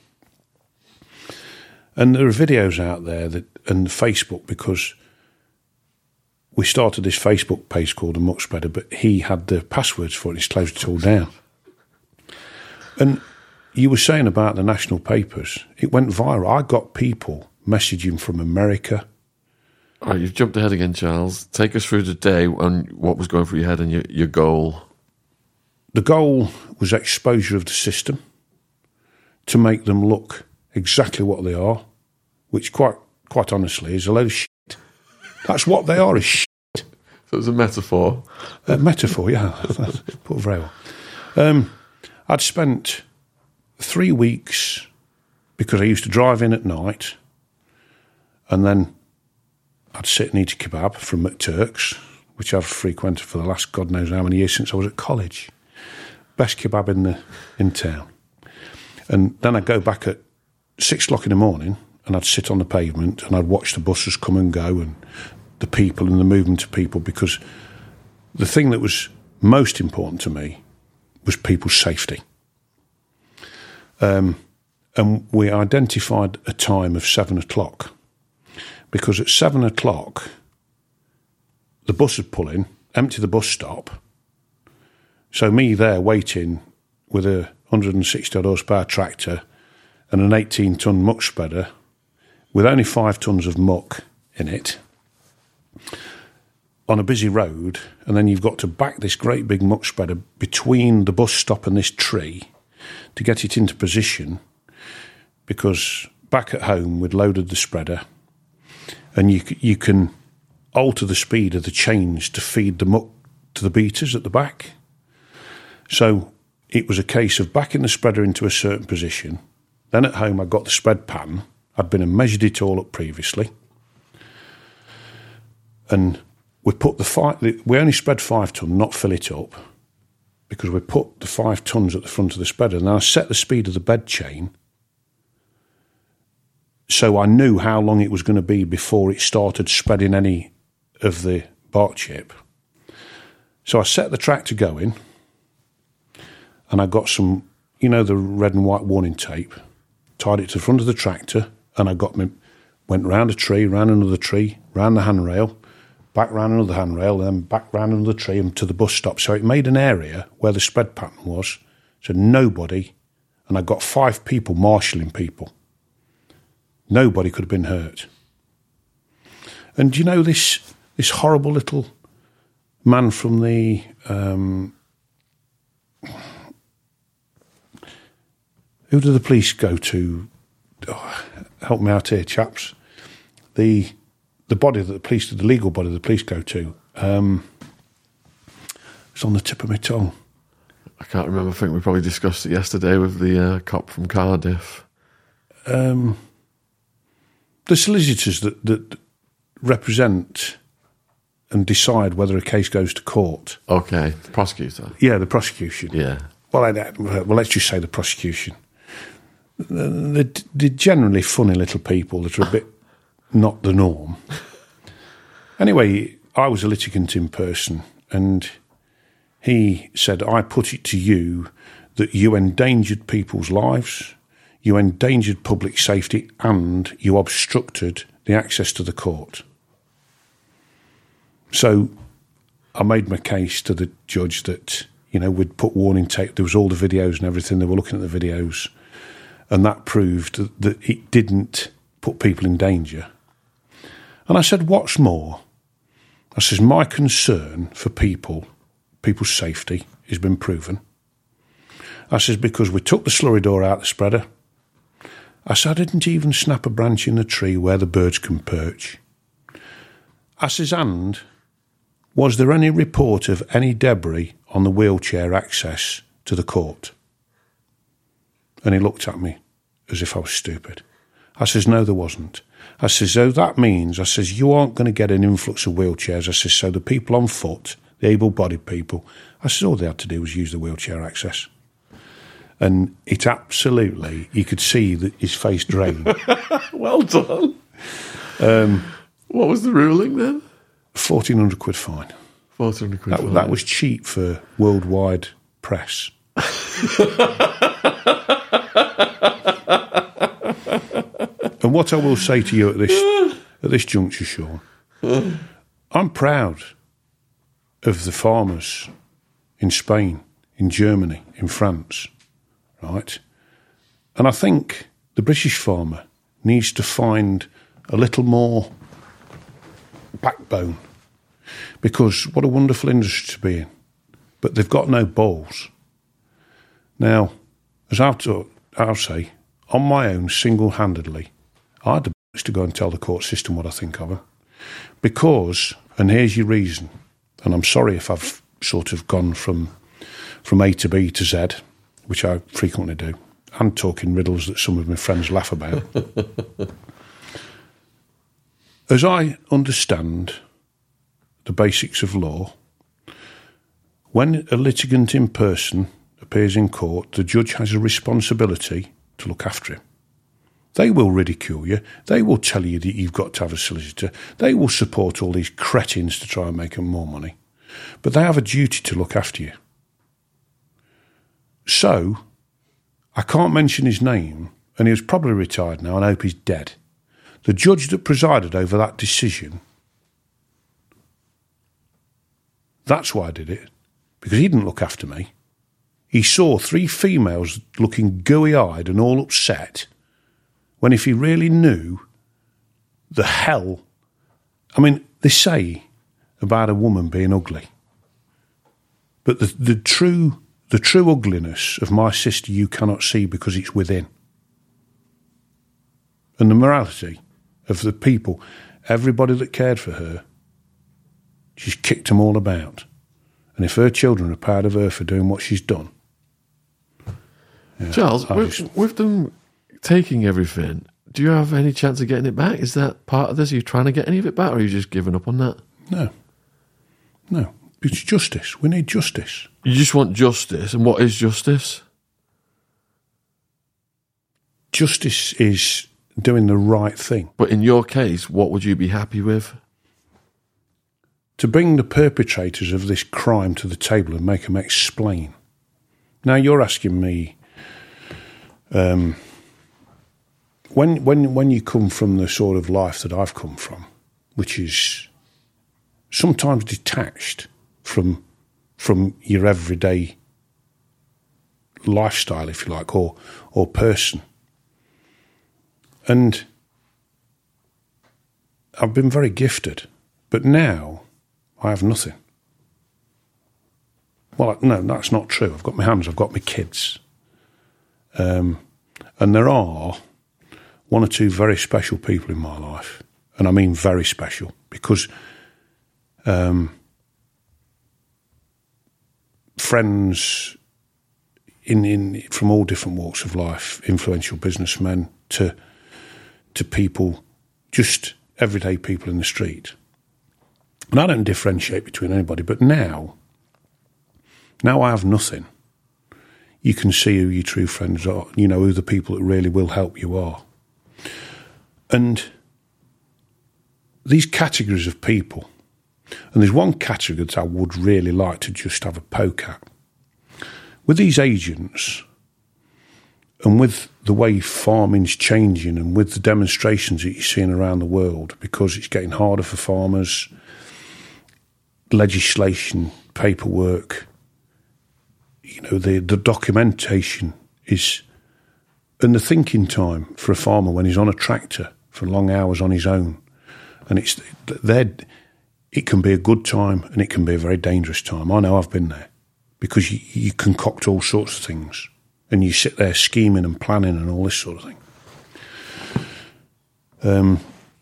And there are videos out there that and Facebook because we started this Facebook page called The Muck Spreader, but he had the passwords for it. He's closed it all down. And you were saying about the national papers, it went viral. I got people messaging from America. All right, you've jumped ahead again, Charles. Take us through the day and what was going through your head and your, your goal. The goal was exposure of the system to make them look exactly what they are, which quite quite honestly is a load of shit. That's what they are, is shit. So it's a metaphor. A metaphor, yeah. Put very well. Um, I'd spent three weeks because I used to drive in at night and then I'd sit and eat a kebab from McTurk's, which I've frequented for the last God knows how many years since I was at college. Best kebab in the in town. And then I'd go back at six o'clock in the morning and I'd sit on the pavement and I'd watch the buses come and go and the people and the movement of people, because the thing that was most important to me was people's safety. Um, and we identified a time of seven o'clock because at seven o'clock the bus would pull in, empty the bus stop. So me there waiting with a one hundred sixty odd horsepower tractor and an eighteen ton muck spreader with only five tons of muck in it on a busy road, and then you've got to back this great big muck spreader between the bus stop and this tree to get it into position, because back at home we'd loaded the spreader and you you can alter the speed of the chains to feed the muck to the beaters at the back. So it was a case of backing the spreader into a certain position. Then at home I got the spread pattern. I'd been and measured it all up previously. And we put the five, we only spread five ton, not fill it up, because we put the five tons at the front of the spreader. And I set the speed of the bed chain so I knew how long it was going to be before it started spreading any of the bark chip. So I set the tractor going and I got some, you know, the red and white warning tape, tied it to the front of the tractor, and I got me, went round a tree, round another tree, round the handrail, back round another handrail, then back round another tree and to the bus stop. So it made an area where the spread pattern was, so nobody, and I got five people marshalling people. Nobody could have been hurt. And do you know this this horrible little man from the um, who do the police go to? Oh, help me out here, chaps. The the body that the police, the legal body the police go to. Um, it's on the tip of my tongue. I can't remember. I think we probably discussed it yesterday with the uh, cop from Cardiff. Um, the solicitors that, that represent and decide whether a case goes to court. Okay, the prosecutor. Yeah, the prosecution. Yeah. Well, I, well, let's just say the prosecution. They're, they're generally funny little people that are a bit not the norm. Anyway, I was a litigant in person, and he said, I put it to you that you endangered people's lives, you endangered public safety, and you obstructed the access to the court. So I made my case to the judge that, you know, we'd put warning tape, there was all the videos and everything, they were looking at the videos, and that proved that, that it didn't put people in danger. And I said, what's more? I says, my concern for people, people's safety, has been proven. I says, because we took the slurry door out the spreader. I said, I didn't even snap a branch in the tree where the birds can perch. I says, and was there any report of any debris on the wheelchair access to the court? And he looked at me as if I was stupid. I says, no, there wasn't. I says, so that means, I says, you aren't going to get an influx of wheelchairs. I says, so the people on foot, the able-bodied people, I says, all they had to do was use the wheelchair access. And it absolutely, you could see that his face drained. Well done. Um, what was the ruling then? fourteen hundred quid fine. fourteen hundred quid that, fine. That was cheap for worldwide press. And what I will say to you at this at this juncture, Sean, I'm proud of the farmers in Spain, in Germany, in France, right? And I think the British farmer needs to find a little more backbone, because what a wonderful industry to be in. But they've got no balls. Now, as I'll, talk, I'll say, on my own, single-handedly, I had the balls to go and tell the court system what I think of them. Because, and here's your reason, and I'm sorry if I've sort of gone from from A to B to Z, which I frequently do, and talking riddles that some of my friends laugh about. As I understand the basics of law, when a litigant in person appears in court, the judge has a responsibility to look after him. They will ridicule you. They will tell you that you've got to have a solicitor. They will support all these cretins to try and make them more money. But they have a duty to look after you. So, I can't mention his name, and he was probably retired now, and I hope he's dead. The judge that presided over that decision, that's why I did it, because he didn't look after me. He saw three females looking gooey-eyed and all upset, when if he really knew the hell... I mean, they say about a woman being ugly, but the, the true the true ugliness of my sister you cannot see because it's within. And the morality of the people, everybody that cared for her, she's kicked them all about. And if her children are proud of her for doing what she's done... Yeah, Charles, with, just, with them taking everything, do you have any chance of getting it back? Is that part of this? Are you trying to get any of it back, or are you just giving up on that? No. No. It's justice. We need justice. You just want justice, and what is justice? Justice is doing the right thing. But in your case, what would you be happy with? To bring the perpetrators of this crime to the table and make them explain. Now, you're asking me... Um, when when when you come from the sort of life that I've come from, which is sometimes detached from from your everyday lifestyle, if you like, or or person, and I've been very gifted, but now I have nothing. Well, no, that's not true. I've got my hands, I've got my kids. Um, and there are one or two very special people in my life. And I mean very special, because um, friends in, in from all different walks of life, influential businessmen to to people, just everyday people in the street. And I don't differentiate between anybody, but now, now I have nothing. You can see who your true friends are, you know, who the people that really will help you are. And these categories of people, and there's one category that I would really like to just have a poke at. With these agents, and with the way farming's changing, and with the demonstrations that you're seeing around the world, because it's getting harder for farmers, legislation, paperwork, you know, the, the documentation is, and the thinking time for a farmer when he's on a tractor for long hours on his own, and it's there. It can be a good time and it can be a very dangerous time. I know I've been there, because you, you concoct all sorts of things and you sit there scheming and planning and all this sort of thing. Um,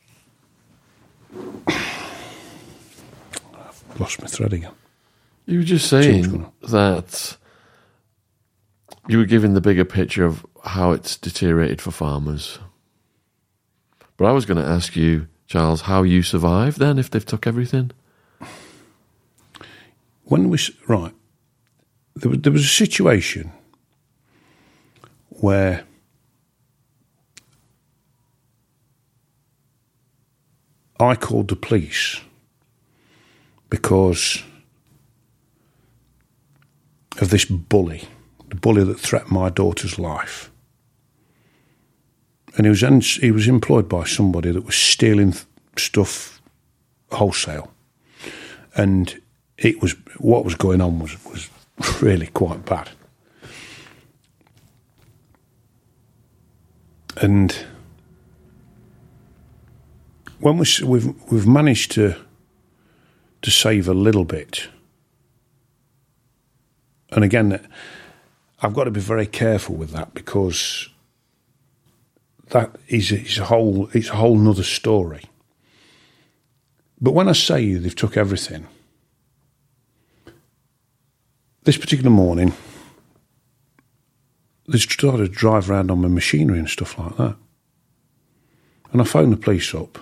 I've lost my thread again. You were just saying that you were giving the bigger picture of how it's deteriorated for farmers. But I was going to ask you, Charles, how you survive then if they've took everything? When we right, there was, there was a situation where I called the police because of this bully, the bully that threatened my daughter's life. And he was in, he was employed by somebody that was stealing stuff wholesale, and it was what was going on was was really quite bad. And when we, we've we've managed to to save a little bit, and again, I've got to be very careful with that, because that is, is a whole it's a whole nother story. But when I say they've took everything, this particular morning, they started to drive around on my machinery and stuff like that. And I phoned the police up,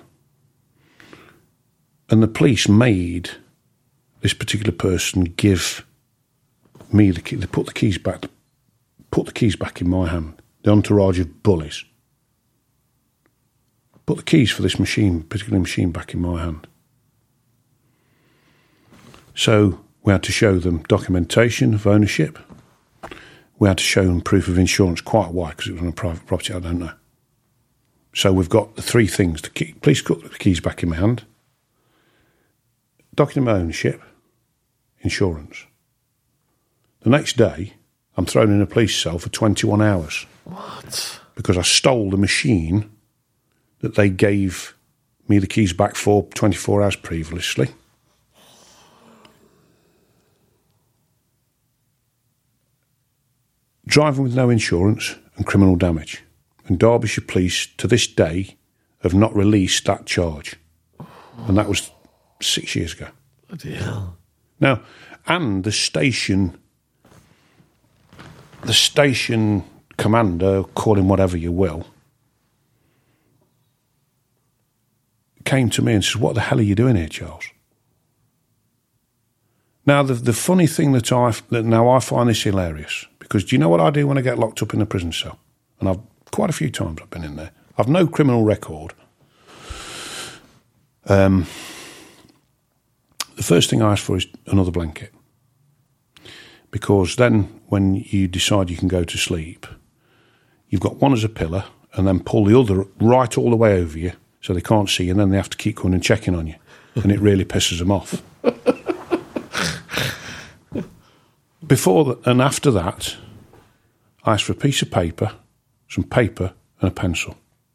and the police made this particular person give me the key. They put the keys back, put the keys back in my hand. The entourage of bullies put the keys for this machine, particular machine, back in my hand. So we had to show them documentation of ownership. We had to show them proof of insurance. Quite why? Because it was on a private property, I don't know. So we've got the three things. The key, police put the keys back in my hand, document of ownership, insurance. The next day, I'm thrown in a police cell for twenty-one hours. What? Because I stole the machine that they gave me the keys back for twenty-four hours previously. Driving with no insurance and criminal damage. And Derbyshire Police, to this day, have not released that charge. And that was six years ago. Bloody hell. Now, and the station, the station commander, call him whatever you will, came to me and said, "What the hell are you doing here, Charles?" Now, the the funny thing that I that now I find this hilarious, because do you know what I do when I get locked up in a prison cell? And I've quite a few times I've been in there. I've no criminal record. Um, the first thing I ask for is another blanket, because then when you decide you can go to sleep, you've got one as a pillar, and then pull the other right all the way over you so they can't see you, and then they have to keep coming and checking on you, and it really pisses them off. Before the, and after that, I ask for a piece of paper, some paper and a pencil.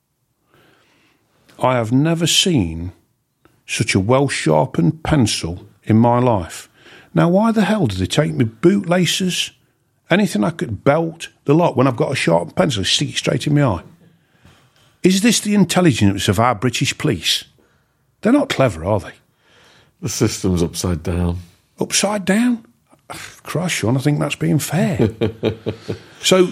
I have never seen such a well-sharpened pencil in my life. Now, why the hell did they take me bootlaces, anything I could, belt, the lot, when I've got a sharp pencil, stick it straight in my eye? Is this the intelligence of our British police? They're not clever, are they? The system's upside down. Upside down? Christ, Sean, I think that's being fair. So,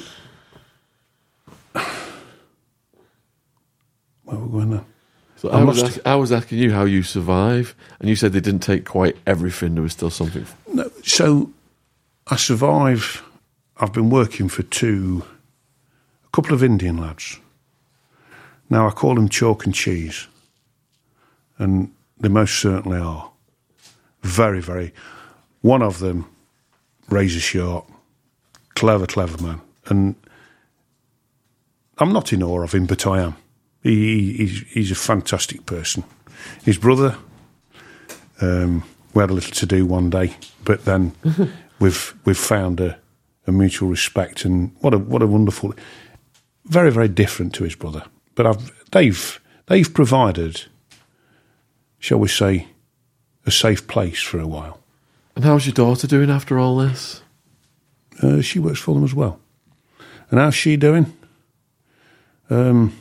where are we going now? So I was, ask, I was asking you how you survive, and you said they didn't take quite everything. There was still something. No, so I survive. I've been working for two, a couple of Indian lads. Now I call them chalk and cheese, and they most certainly are. Very, very. One of them, razor sharp, clever, clever man, and I'm not in awe of him, but I am. He, he's, he's a fantastic person. His brother, um, we had a little to do one day, but then we've we've found a, a mutual respect, and what a what a wonderful, very very different to his brother. But I've, they've they've provided, shall we say, a safe place for a while. And how's your daughter doing after all this? Uh, she works for them as well. And how's she doing? Um.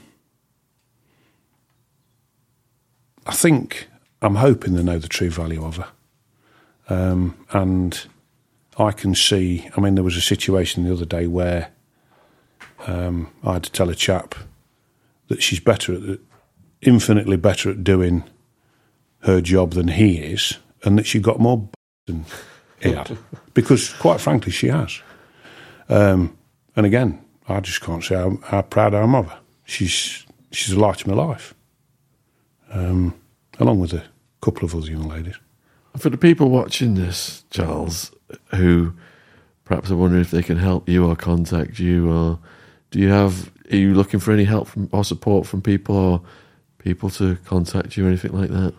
I think, I'm hoping they know the true value of her. Um, and I can see, I mean, there was a situation the other day where um, I had to tell a chap that she's better at, the, infinitely better at doing her job than he is, and that she got more b- than he had. Because, quite frankly, she has. Um, and again, I just can't say how, how proud I am of her. She's, she's the light of my life. Um, along with a couple of other young ladies. For the people watching this, Charles, who perhaps are wondering if they can help you or contact you, or do you have, are you looking for any help from, or support from people, or people to contact you or anything like that?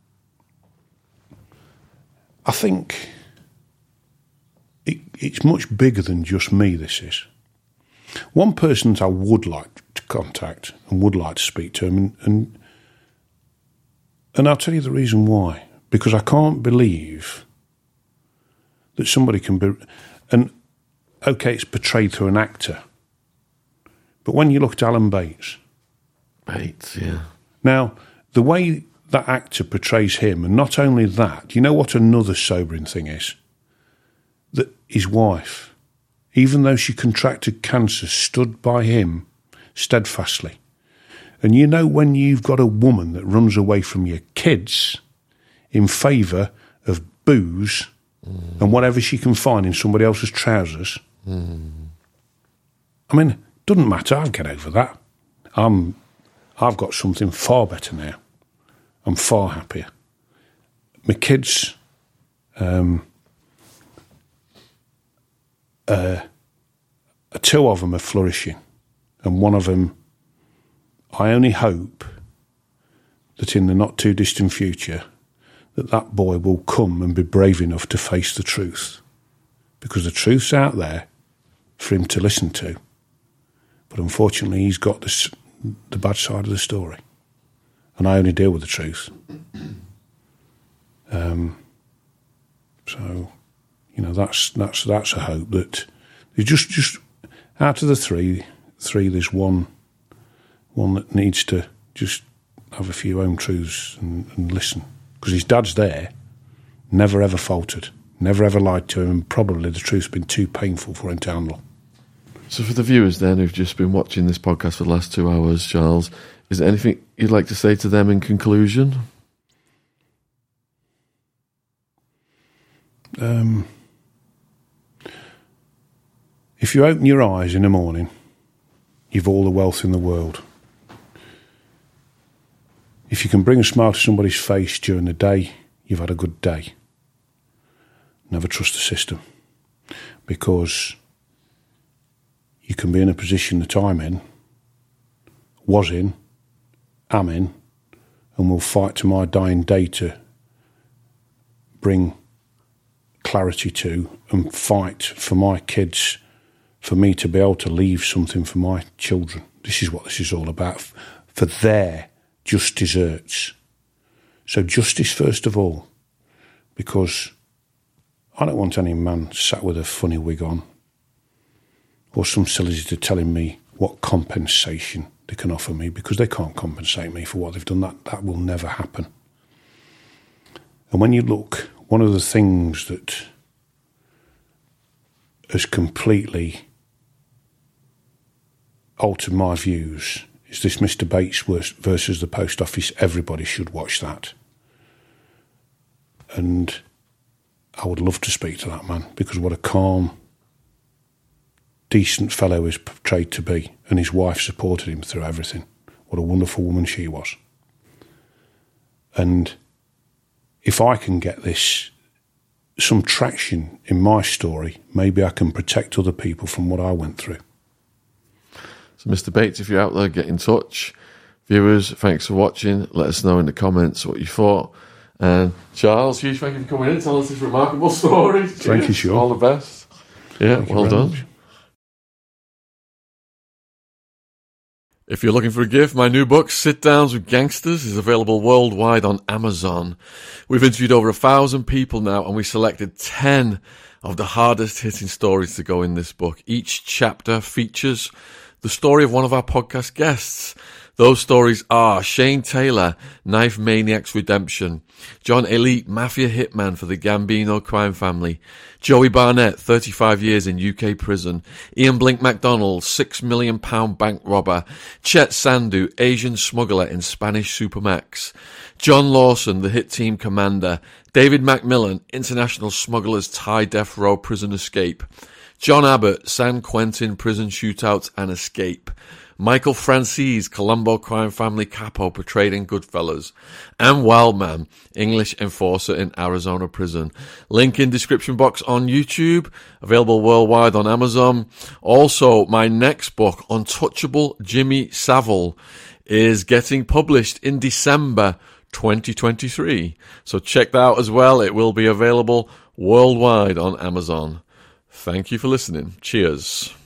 I think it, it's much bigger than just me, this is. One person that I would like to contact and would like to speak to him, and, and And I'll tell you the reason why. Because I can't believe that somebody can be... And, OK, it's portrayed through an actor. But when you look at Alan Bates... Bates, yeah. Now, the way that actor portrays him, and not only that, you know what another sobering thing is? That his wife, even though she contracted cancer, stood by him steadfastly. And you know when you've got a woman that runs away from your kids in favour of booze mm. and whatever she can find in somebody else's trousers, mm. I mean, it doesn't matter, I'll get over that. I'm, I've got something far better now. I'm far happier. My kids, um, uh, two of them are flourishing, and one of them, I only hope that in the not-too-distant future that that boy will come and be brave enough to face the truth. Because the truth's out there for him to listen to. But unfortunately, he's got this, the bad side of the story. And I only deal with the truth. Um, so, you know, that's that's that's a hope that... Just, just out of the three, three, there's one... One that needs to just have a few home truths and, and listen. Because his dad's there, never ever faltered, never ever lied to him, and probably the truth's been too painful for him to handle. So for the viewers then who've just been watching this podcast for the last two hours, Charles, is there anything you'd like to say to them in conclusion? Um, if you open your eyes in the morning, you've all the wealth in the world. If you can bring a smile to somebody's face during the day, you've had a good day. Never trust the system. Because you can be in a position that I'm in, was in, am in, and will fight to my dying day to bring clarity to and fight for my kids, for me to be able to leave something for my children. This is what this is all about, for their just desserts. So justice first of all, because I don't want any man sat with a funny wig on or some solicitor telling me what compensation they can offer me, because they can't compensate me for what they've done. That, that will never happen. And when you look, one of the things that has completely altered my views is this Mister Bates versus the Post Office. Everybody should watch that. And I would love to speak to that man, because what a calm, decent fellow he's portrayed to be, and his wife supported him through everything. What a wonderful woman she was. And if I can get this, some traction in my story, maybe I can protect other people from what I went through. So, Mister Bates, if you're out there, get in touch. Viewers, thanks for watching. Let us know in the comments what you thought. And Charles, huge thank you for coming in and telling us this remarkable story. Thank you, Sean. All the best. Yeah, Thank well done. Much. If you're looking for a gift, my new book, Sit Downs with Gangsters, is available worldwide on Amazon. We've interviewed over a thousand people now, and we selected ten of the hardest hitting stories to go in this book. Each chapter features the story of one of our podcast guests. Those stories are Shane Taylor, Knife Maniac's Redemption; John Elite, Mafia Hitman for the Gambino crime family; Joey Barnett, thirty-five years in U K prison; Ian Blink MacDonald, six million pound bank robber; Chet Sandu, Asian smuggler in Spanish Supermax; John Lawson, the hit team commander; David Macmillan, international smuggler's Thai death row prison escape; John Abbott, San Quentin prison shootout and escape; Michael Francis, Colombo crime family capo portrayed in Goodfellas; and Wildman, English enforcer in Arizona prison. Link in description box on YouTube, available worldwide on Amazon. Also, my next book, Untouchable Jimmy Savile, is getting published in December twenty twenty-three. So check that out as well. It will be available worldwide on Amazon. Thank you for listening. Cheers.